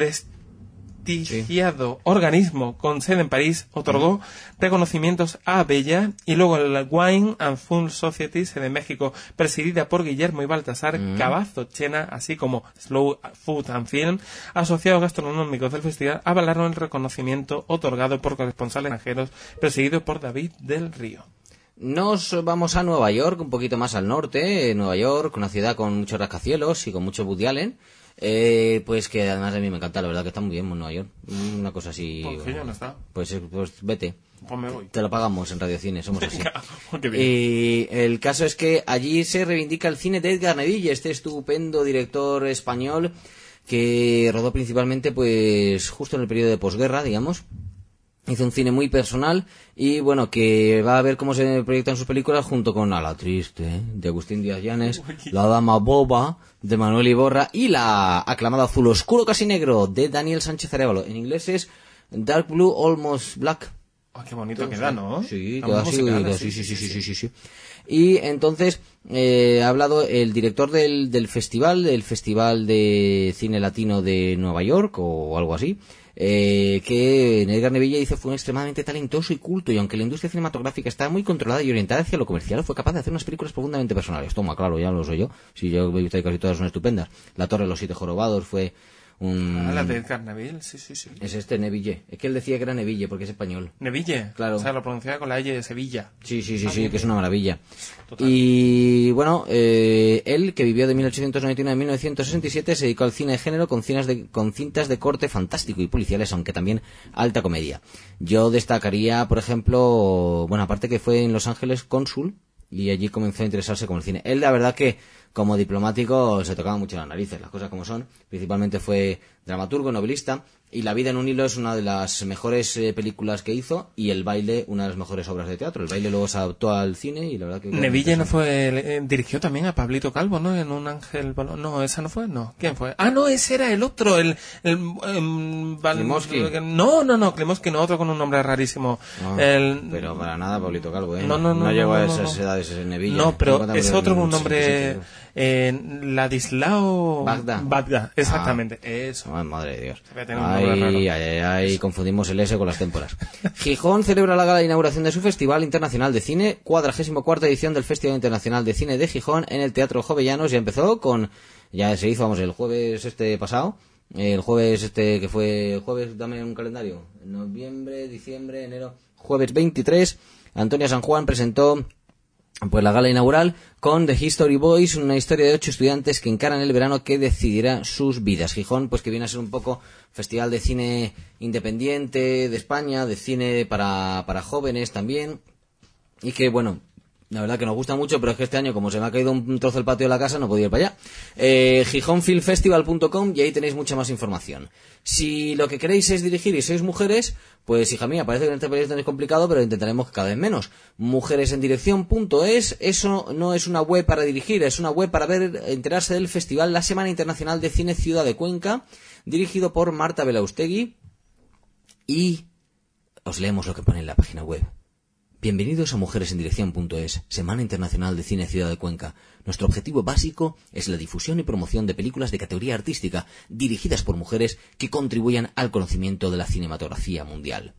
prestigiado organismo con sede en París, otorgó reconocimientos a Bella, y luego el Wine and Food Society, sede en México, presidida por Guillermo y Baltasar Cavazo Chena, así como Slow Food and Film, asociados gastronómicos del festival, avalaron el reconocimiento otorgado por corresponsales extranjeros, presidido por David del Río. Nos vamos a Nueva York, un poquito más al norte. eh, Nueva York, una ciudad con muchos rascacielos y con mucho Woody Allen. Eh, pues que además a mí me encanta, la verdad que está muy bien Nueva York. Una cosa así. Pues que ya no está. Pues, eh, pues vete. Pues me voy. Te lo pagamos en Radio Cine, somos así. Qué bien. Y el caso es que allí se reivindica el cine de Edgar Neville, este estupendo director español que rodó principalmente pues justo en el periodo de posguerra, digamos. Hizo un cine muy personal y bueno, que va a ver cómo se proyectan sus películas junto con A la Triste, ¿eh? De Agustín Díaz Llanes, La Dama Boba de Manuel Iborra y la aclamada Azul Oscuro Casi Negro de Daniel Sánchez Arévalo. En inglés es Dark Blue Almost Black. Oh, qué bonito queda, ¿no? Sí, Está queda muy así, musical, queda así, así, sí, sí, sí, sí, sí, sí. Y entonces eh, ha hablado el director del, del festival, del Festival de Cine Latino de Nueva York o algo así, eh, que Edgar Neville dice fue un extremadamente talentoso y culto, y aunque la industria cinematográfica está muy controlada y orientada hacia lo comercial, fue capaz de hacer unas películas profundamente personales. Toma, claro, ya lo soy yo. Si yo he visto ahí casi todas son estupendas. La Torre de los Siete Jorobados fue un... Ah, la de Edgar Neville, sí, sí, sí. Es este, Neville. Es que él decía que era Neville porque es español. Neville, Claro. O sea, lo pronunciaba con la Y de Sevilla. Sí, sí, sí, Ah, sí, bien, que es bien. una maravilla. Total. Y bueno, eh, él, que vivió de mil ochocientos noventa y nueve a mil novecientos sesenta y siete, se dedicó al cine de género con, cines de, con cintas de corte fantástico y policiales, aunque también alta comedia. Yo destacaría, por ejemplo, bueno, aparte que fue en Los Ángeles cónsul, y allí comenzó a interesarse con el cine. Él, la verdad que como diplomático se tocaba mucho las narices, las cosas como son. Principalmente fue dramaturgo, novelista, y La vida en un hilo es una de las mejores eh, películas que hizo, y El baile una de las mejores obras de teatro. El baile luego se adaptó al cine y la verdad que... Neville no fue... Eh, dirigió también a Pablito Calvo, ¿no? En Un ángel... No, esa no fue, no. ¿Quién fue? Ah, no, ese era el otro, el... el, el Val... Klimovsky. No, no, no, Klimovsky no, otro con un nombre rarísimo. No, el... Pero para nada Pablito Calvo, ¿eh? No, no, no. No llegó no, a no, esas no. edades ese Neville. No, pero es otro con un sí, nombre... sí, sí, sí. Eh, Ladislao... Bagda. Bagda, exactamente. Ah. Eso. Ay, madre de Dios. Debe tener un nombre raro. Ay, ay, ay, ay, confundimos el S con las témporas. Gijón celebra la gala de inauguración de su Festival Internacional de Cine, cuadragésima cuarta edición del Festival Internacional de Cine de Gijón en el Teatro Jovellanos. Ya empezó con, ya se hizo, vamos, el jueves este pasado, el jueves este que fue, el jueves, dame un calendario, noviembre, diciembre, enero, jueves veintitrés, Antonia San Juan presentó pues la gala inaugural con The History Boys, una historia de ocho estudiantes que encaran el verano que decidirá sus vidas. Gijón, pues que viene a ser un poco festival de cine independiente de España, de cine para, para jóvenes también, y que bueno, la verdad que nos gusta mucho, pero es que este año, como se me ha caído un trozo del patio de la casa, no podía ir para allá. Eh, gijón film festival punto com, y ahí tenéis mucha más información. Si lo que queréis es dirigir y sois mujeres, pues hija mía, parece que en este país es complicado, pero intentaremos que cada vez menos. mujeres en dirección punto es, eso no es una web para dirigir, es una web para ver, enterarse del festival La Semana Internacional de Cine Ciudad de Cuenca, dirigido por Marta Belaustegui, y os leemos lo que pone en la página web. Bienvenidos a mujeres en dirección punto es, Semana Internacional de Cine Ciudad de Cuenca. Nuestro objetivo básico es la difusión y promoción de películas de categoría artística dirigidas por mujeres que contribuyan al conocimiento de la cinematografía mundial.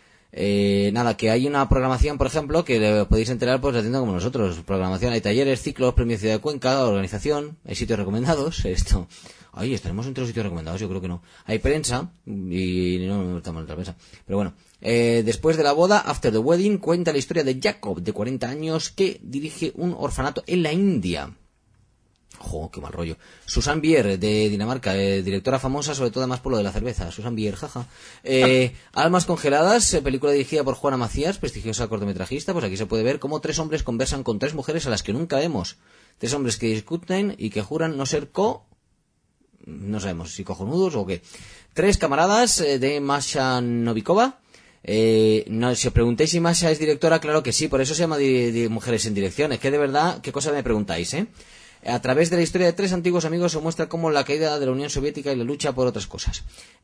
Eh, nada, que hay una programación, por ejemplo, que le podéis enterar pues haciendo como nosotros. Programación, hay talleres, ciclos, premios Ciudad de Cuenca, organización, hay sitios recomendados, esto... Ay, ¿estaremos entre los sitios recomendados? Yo creo que no. Hay prensa, y no, no estamos en la prensa. Pero bueno, eh, después de la boda, After the Wedding, cuenta la historia de Jacob, de cuarenta años, que dirige un orfanato en la India. Jo, qué mal rollo. Susan Bier, de Dinamarca, eh, directora famosa, sobre todo además por lo de la cerveza. Susan Bier, jaja. Eh, Almas congeladas, eh, película dirigida por Juana Macías, prestigiosa cortometrajista. Pues aquí se puede ver cómo tres hombres conversan con tres mujeres a las que nunca vemos. Tres hombres que discuten y que juran no ser co... no sabemos si cojonudos o qué. Tres camaradas, eh, de Masha Novikova. Eh, no, si os preguntáis si Masha es directora, claro que sí, por eso se llama di- di- Mujeres en Dirección. Es que de verdad, qué cosa me preguntáis, ¿eh? A través de la historia de tres antiguos amigos se muestra cómo la caída de la Unión Soviética y la lucha por otras cosas.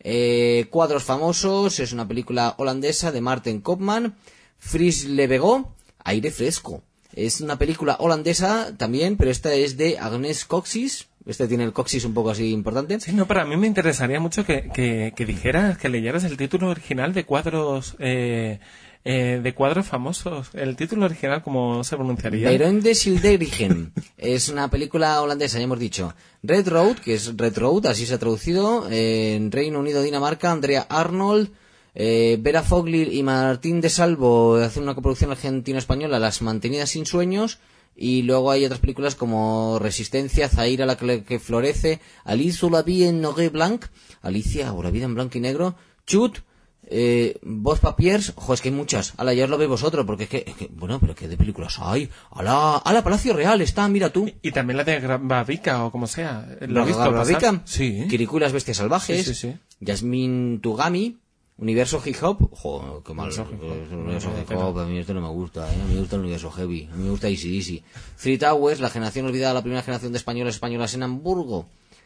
Eh, cuadros famosos, es una película holandesa de Marten Koopman. Fries Lebego, Aire Fresco. Es una película holandesa también, pero esta es de Agnes Coxis. Este tiene el coxis un poco así importante. Sí, no, pero a mí me interesaría mucho que, que, que dijeras, que leyeras el título original de cuadros eh, eh, de cuadros famosos. El título original, ¿cómo se pronunciaría? Beroende Schilderigen. Es una película holandesa, ya hemos dicho. Red Road, que es Red Road, así se ha traducido. Eh, en Reino Unido, Dinamarca, Andrea Arnold, eh, Vera Fogli y Martín de Salvo hacen una coproducción argentino-española, Las Mantenidas sin Sueños. Y luego hay otras películas como Resistencia, Zaira la que, que florece, Alice o la vie en noir blanc, Alicia o la vida en blanco y negro, Chut, eh, Vos Papiers, ojo, es que hay muchas, ala, ya os lo veis vosotros, porque es que, es que bueno, pero ¿qué de películas hay? Ala, ala, Palacio Real está, mira tú. Y también la de Babica o como sea. ¿Lo has visto pasar? Babica, Sí. Kirikou y las bestias salvajes, Sí, sí, sí. Yasmin Tugami, Universo Hip Hop, ojo, qué mal. Universo Hip Hop. El universo No, Hip no, Hop, a mí esto no me gusta, ¿eh? A mí me gusta el universo heavy, a mí me gusta A C D C. Three Towers, la generación olvidada, la primera generación de españoles españolas en Hamburgo.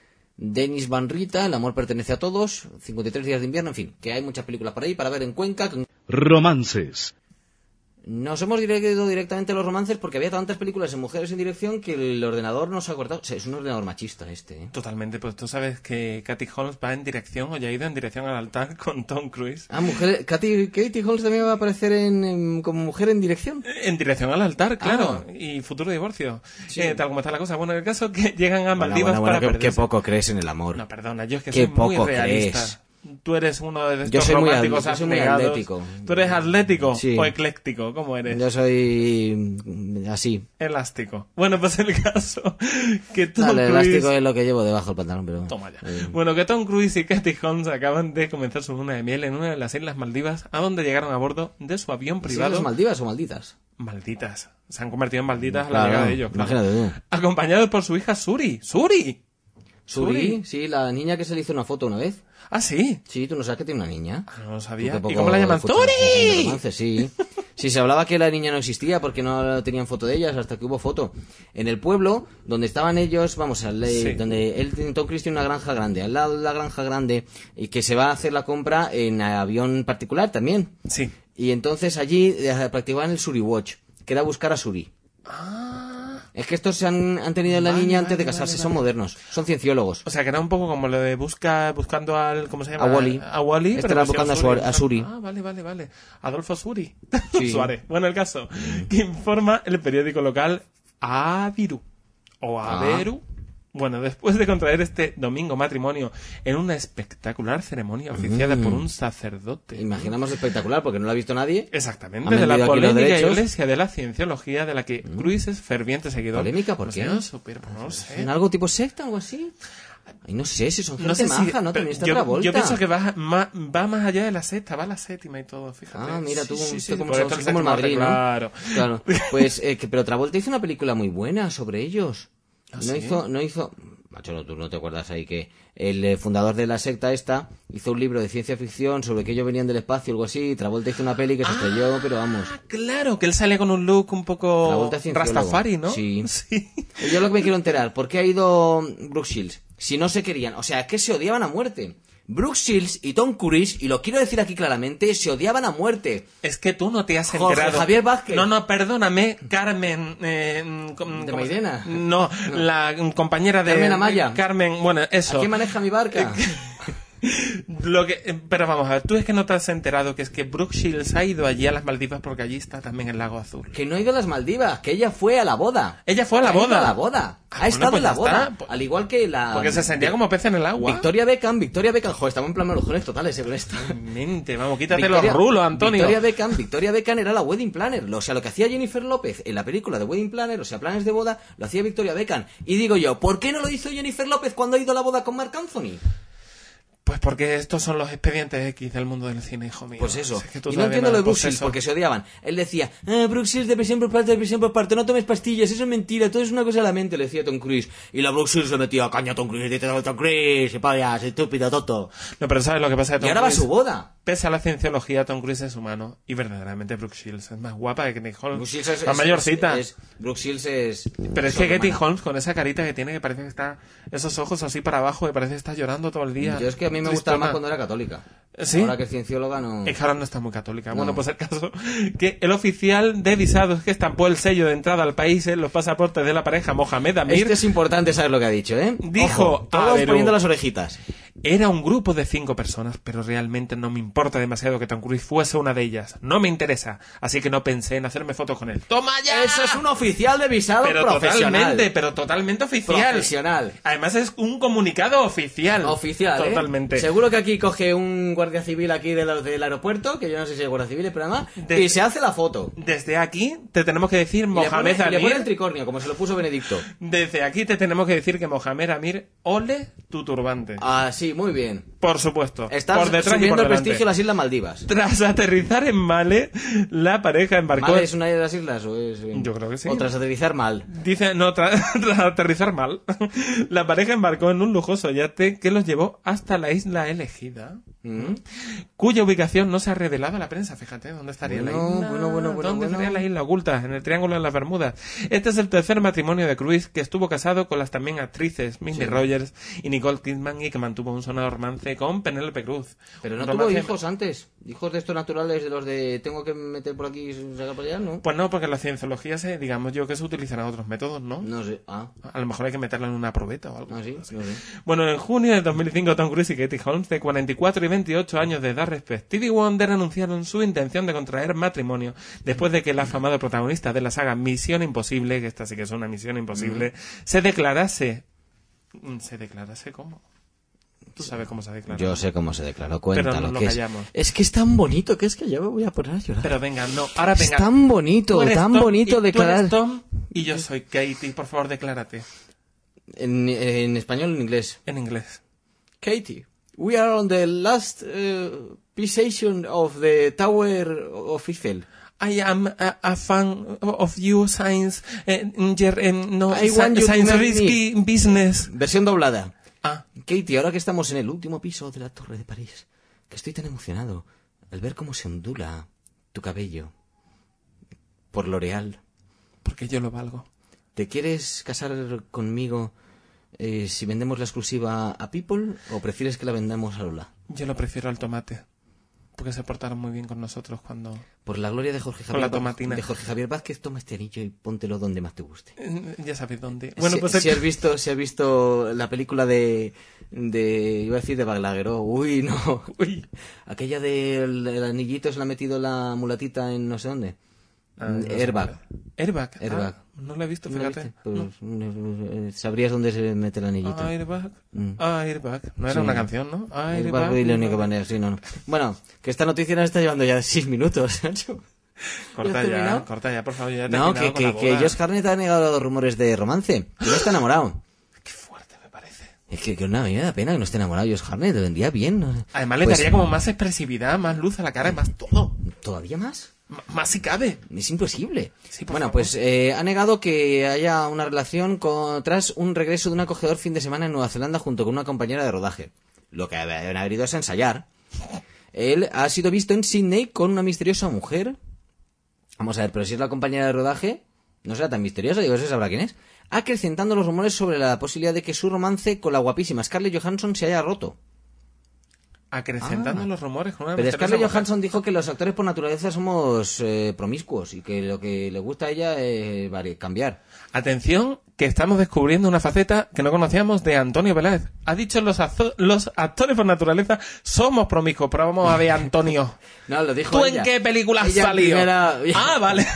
Denis Van Rita, El amor pertenece a todos, cincuenta y tres días de invierno, en fin, que hay muchas películas por ahí para ver en Cuenca. Romances. Nos hemos dirigido directamente a los romances porque había tantas películas en Mujeres en Dirección que el ordenador nos ha cortado. O sea, es un ordenador machista este, ¿eh? Totalmente, pues tú sabes que Katie Holmes va en dirección, o ya ha ido en dirección al altar con Tom Cruise. Ah, mujer, Katy, Katie Holmes también va a aparecer en, en- como Mujer en Dirección. En dirección al altar, claro, Ah. y futuro divorcio, Sí. eh, tal como está la cosa. Bueno, en el caso que llegan a Bueno, Maldivas bueno, bueno, para qué, qué perderse. poco crees en el amor. No, perdona, yo es que Qué soy muy poco realista. crees. Tú eres uno de estos Yo soy muy románticos atl- yo soy muy abnegados. atlético. ¿Tú eres atlético Sí. o ecléctico? ¿Cómo eres? Yo soy mm, así. Elástico. Bueno, pues el caso que Tom No, el Cruise... elástico es lo que llevo debajo del pantalón, pero... Toma ya. Eh, Bueno, que Tom Cruise y Katie Holmes acaban de comenzar su luna de miel en una de las Islas Maldivas, a donde llegaron a bordo de su avión ¿sí privado. las Maldivas o malditas? malditas. Se han convertido en malditas Claro, a la llegada de ellos. claro. imagínate tú. Acompañados por su hija Suri. ¡Suri! Suri, sí, la niña que se le hizo una foto una vez. Ah, sí. Sí, tú no sabes que tiene una niña. Ah, no lo Tú sabía. que ¿Y poco cómo la llaman? escuchas de ¡Suri! romance, sí. Sí, se hablaba que la niña no existía porque no tenían foto de ellas hasta que hubo foto. En el pueblo donde estaban ellos, vamos, al, eh, Sí. donde él, Tom Cruise tiene una granja grande, al lado de la granja grande, y que se va a hacer la compra en avión particular también. Sí. Y entonces allí eh, practicaban el Suri Watch, que era buscar a Suri. Es que estos se han, han tenido la Vale, niña antes vale, de casarse, vale, son vale. modernos, son cienciólogos. O sea, que era un poco como lo de busca, buscando al... ¿Cómo se llama? A Wall-E. A Wall-E, Este pero era versión buscando a Suar- a Suri. Ah, vale, vale, vale. Adolfo Suri. Sí. Suárez. Bueno, el caso. Que informa el periódico local Aviru. O Ah. Averu. Bueno, después de contraer este domingo matrimonio en una espectacular ceremonia oficiada Mm. por un sacerdote. Imaginamos espectacular porque no lo ha visto nadie. Exactamente, Han de la vendido aquí los polémica derechos. iglesia de la cienciología de la que Cruise es ferviente seguidor. ¿Polémica? ¿Por Pues qué? yo no supe, pues no lo sé. ¿En algo tipo secta o algo así? Ay, no sé, si son gente No sé si, maja, ¿no? pero También está yo, Travolta. yo pienso que va más, va más allá de la sexta, va a la séptima y todo, fíjate. Ah, mira, tú, Sí, sí, usted sí, como, porque son- esto es como el séptima, Madrid, ¿no? Claro. Claro. Pues, eh, que, pero Travolta hizo una película muy buena sobre ellos. ¿Ah, no sí? hizo, no hizo... Macho, no, tú no te acuerdas ahí que el eh, fundador de la secta esta hizo un libro de ciencia ficción sobre que ellos venían del espacio o algo así. Y Travolta hizo una peli que se estrelló, pero vamos. Ah, claro, que él sale con un look un poco Travolta es cienciólogo. Rastafari, ¿no? Sí. Sí. Yo lo que me quiero enterar, ¿por qué ha ido Brooke Shields? Si no se querían, o sea, es que se odiaban a muerte. Brooke Shields y Tom Cruise, y lo quiero decir aquí claramente, se odiaban a muerte. Es que tú no te has Jorge enterado. Javier Vázquez. No, no, perdóname, Carmen... Eh, com- ¿De ¿cómo se- Mairena? No, la compañera de... Carmen Amaya. Carmen, bueno, eso. ¿A quién maneja mi barca? Lo que, eh, pero vamos a ver, tú es que no te has enterado que es que Brooke Shields ha ido allí a las Maldivas porque allí está también el lago azul. Que no ha ido a las Maldivas, que ella fue a la boda. Ella fue a la Ha ido boda. a la boda. Ah, Ha bueno, estado pues en la ya boda. está. Al igual que la... Porque se sentía como pez en el agua. Victoria Beckham, Victoria Beckham. Joder, estamos en plan melojones totales, eh, con esto. Mente, vamos, quítate Victoria- los rulos, Antonio. Victoria Beckham, Victoria Beckham era la wedding planner. O sea, lo que hacía Jennifer López en la película de Wedding Planner, o sea, planes de boda, lo hacía Victoria Beckham. Y digo yo, ¿por qué no lo hizo Jennifer López cuando ha ido a la boda con Marc Anthony? Pues porque estos son los expedientes X del mundo del cine, hijo mío. Pues eso. Es que tú Y no sabes entiendo lo nada, de Brooke pues Shields, eso. porque se odiaban. Él decía, ah, Brooke Shields de presión por parte, de presión por parte, no tomes pastillas, eso es mentira, todo es una cosa de la mente, le decía Tom Cruise. Y la Brooke Shields se metía, caña Tom Cruise, dice Tom Cruise, payas, estúpido, tonto. No, pero ¿sabes lo que pasa? Y ahora va a su boda. Pese a la cienciología, Tom Cruise es humano. Y verdaderamente Brooke Shields es más guapa que Katie Holmes. Brooke Shields es... la es- mayorcita. es- es- Brooke Shields es... Pero es que sobrehumana. Katie Holmes, con esa carita que tiene, que parece que está... Esos ojos así para abajo, que parece que está llorando todo el día. Yo es que a mí me gustaba Tristona. más cuando era católica. ¿Sí? Ahora que es ciencióloga no... Es que ahora no está muy católica. No. Bueno, pues el caso que el oficial de visados que estampó el sello de entrada al país en los pasaportes de la pareja Mohamed Amir Este es importante saber lo que ha dicho, ¿eh? Dijo, Ojo, a todos ver, poniendo Hugo. las orejitas. era un grupo de cinco personas, pero realmente no me importa demasiado que Tom Cruise fuese una de ellas. No me interesa, así que no pensé en hacerme fotos con él. ¡Toma ya! Eso es un oficial de visado Pero profesional. totalmente, pero totalmente oficial. Profesional. Además es un comunicado oficial. Oficial, ¿eh? Totalmente. Seguro que aquí coge un guardia civil aquí de la- del aeropuerto, que yo no sé si es guardia civil, pero además, De- y se hace la foto. Desde aquí te tenemos que decir Y le pone, Mohamed y le pone el Amir. tricornio, como se lo puso Benedicto. Desde aquí te tenemos que decir que Mohamed Amir, ole tu turbante. Ah, sí, muy bien. Por supuesto. Estás por detrás y subiendo por el delante. prestigio de las Islas Maldivas. Tras aterrizar en Male, la pareja embarcó. ¿Male es una de las islas o es...? Yo creo que sí. O tras aterrizar mal. Dice, no, tra- tras aterrizar mal. La pareja embarcó en un lujoso yate que los llevó hasta la isla elegida, ¿Mm? cuya ubicación no se ha revelado a la prensa. Fíjate, ¿dónde estaría Bueno, la isla? bueno, bueno, bueno, ¿Dónde bueno. estaría la isla oculta? En el Triángulo de las Bermudas. Este es el tercer matrimonio de Cruise, que estuvo casado con las también actrices Mindy Sí. Rogers y Nicole Kidman, y que mantuvo un sonado romance con Penélope Cruz. Pero no Un tuvo romance- hijos antes. Hijos de estos naturales, de los de tengo que meter por aquí y sacar por allá, ¿no? Pues no, porque en la cienciología se, digamos yo, que se utilizarán otros métodos, ¿no? No sé. Ah, A lo mejor hay que meterla en una probeta o algo. ah sí, no sé. Bueno, en junio de dos mil cinco, Tom Cruise y Katie Holmes, de cuarenta y cuatro y veintiocho años de edad respectivamente, anunciaron su intención de contraer matrimonio después de que el afamado protagonista de la saga Misión Imposible, que esta sí que es una misión imposible, se declarase... ¿Se declarase cómo? Tú sabes cómo se declara. Yo sé cómo se declaró, Pero cuéntalo. nos lo que es, callamos. es que es tan bonito que es que yo me voy a poner a llorar. Pero venga, no, ahora es venga. tan bonito, Tú eres tan Tom bonito y tú declarar. eres Tom y yo soy Katie, por favor, declárate. En, en español o en inglés. En inglés. Katie, we are on the last uh, Pisation of the Tower of Eiffel. I am a, a fan of you, science, eh, your, eh, no, I sci- want you to science marry risky business. Versión doblada. Ah, Katie, ahora que estamos en el último piso de la Torre de París, que estoy tan emocionado al ver cómo se ondula tu cabello por L'Oreal. porque yo lo valgo. ¿Te quieres casar conmigo eh, si vendemos la exclusiva a People o prefieres que la vendamos a Lola? Yo lo prefiero al tomate. Porque se portaron muy bien con nosotros cuando... Por la gloria de Jorge Con Javier, la Vá- tomatina. de Jorge Javier Vázquez, toma este anillo y póntelo donde más te guste. Eh, Ya sabéis dónde. Bueno, si, pues... si has visto, si has visto la película de, de iba a decir de Balagueró, uy, no, Uy. aquella del el anillito se la ha metido la mulatita en no sé dónde. Ah, no sé Airbag. cuál es. Airbag. Airbag. Ah, no lo he visto, ¿No la fíjate. viste? Pues, No. eh, sabrías dónde se mete el anillito. Airbag. Mm. Airbag. No era Sí. una canción, ¿no? El Airbag. barco y la única manera, sí, no, no. Bueno, que esta noticia nos está llevando ya seis minutos, Nacho. Corta ¿Ya has ya, terminado? corta ya, por favor. Ya he No, terminado que, con la que, que boda. Josh Hartnett ha negado los rumores de romance. Que no está enamorado. Qué fuerte me parece. Es que, que no, a mí me da pena que no esté enamorado Josh Hartnett. Lo vendría bien. ¿no? Además le Pues, daría como más expresividad, más luz a la cara y más todo. ¿Todavía más? M- más si cabe. Es imposible. Sí, por bueno, favor. pues eh, ha negado que haya una relación con, tras un regreso de un acogedor fin de semana en Nueva Zelanda junto con una compañera de rodaje. Lo que habían habido es ensayar. Él ha sido visto en Sydney con una misteriosa mujer. Vamos a ver, pero si es la compañera de rodaje, no será tan misteriosa, digo, se sabrá quién es. Acrecentando los rumores sobre la posibilidad de que su romance con la guapísima Scarlett Johansson se haya roto. Acrecentando Ah. los rumores con una Pero misteriosa Scarlett mujer. Johansson dijo que los actores por naturaleza somos eh, promiscuos y que lo que le gusta a ella es vari- cambiar. Atención, que estamos descubriendo una faceta que no conocíamos de Antonio Peláez. Ha dicho los, azo- los actores por naturaleza somos promiscuos, pero vamos a ver, Antonio. No, lo dijo ¿Tú ella. en qué película has Ella en salido? primera- Ah, vale.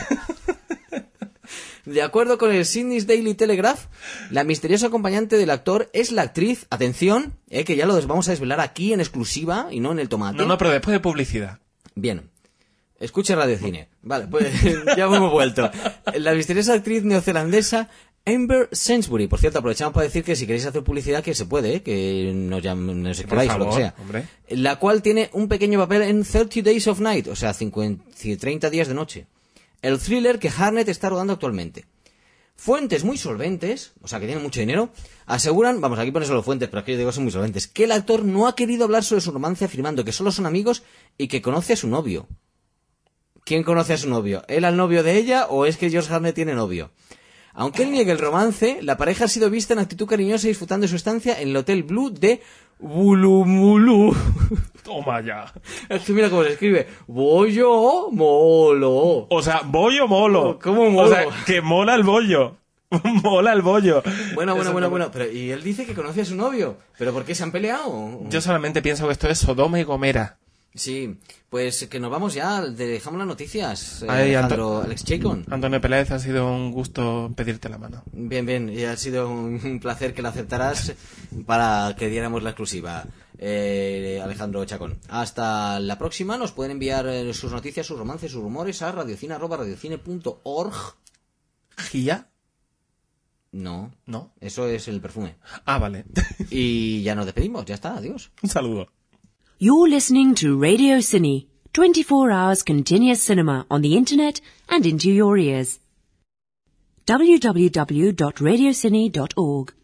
De acuerdo con el Sydney's Daily Telegraph, la misteriosa acompañante del actor es la actriz, atención, eh, que ya lo vamos a desvelar aquí en exclusiva y no en el tomate. No, no, pero después de publicidad. Bien. Escuche Radio Cine. Vale, pues ya hemos vuelto. La misteriosa actriz neozelandesa Amber Sainsbury. Por cierto, aprovechamos para decir que si queréis hacer publicidad, que se puede, ¿eh? Que nos, llam- nos escribáis o lo que favor, sea. hombre. La cual tiene un pequeño papel en thirty Days of Night, o sea, cincuenta, treinta días de noche. El thriller que Hartnett está rodando actualmente. Fuentes muy solventes, o sea, que tienen mucho dinero, aseguran, vamos, aquí pone solo fuentes, pero aquí yo digo son muy solventes, que el actor no ha querido hablar sobre su romance afirmando que solo son amigos y que conoce a su novio. ¿Quién conoce a su novio? ¿Él al novio de ella o es que Josh Hartnett tiene novio? Aunque él niegue el romance, la pareja ha sido vista en actitud cariñosa y disfrutando de su estancia en el Hotel Blue de Bulumulu. Toma ya. Es que mira cómo se escribe. Bollo molo. O sea, bollo molo. ¿Cómo molo? O sea, que mola el bollo. Mola el bollo. Bueno, bueno, Eso bueno, es bueno. Pero, y él dice que conoce a su novio. ¿Pero por qué se han peleado? Yo solamente pienso que esto es Sodoma y Gomera. Sí, pues que nos vamos ya. Dejamos las noticias. eh, Ay, Alejandro, Anto- Alex Chacon. Antonio Peláez, ha sido un gusto pedirte la mano. Bien, bien. Y ha sido un un placer que la aceptaras para que diéramos la exclusiva. Eh, Alejandro Chacón. Hasta la próxima. Nos pueden enviar eh, sus noticias, sus romances, sus rumores a radiocine arroba radiocine punto org. ¿Gia? No, ¿No? eso es el perfume. Ah, vale. Y ya nos despedimos. Ya está. Adiós. Un saludo. You're listening to Radio Cine, twenty-four hours continuous cinema on the internet and into your ears. w w w dot radio cine dot org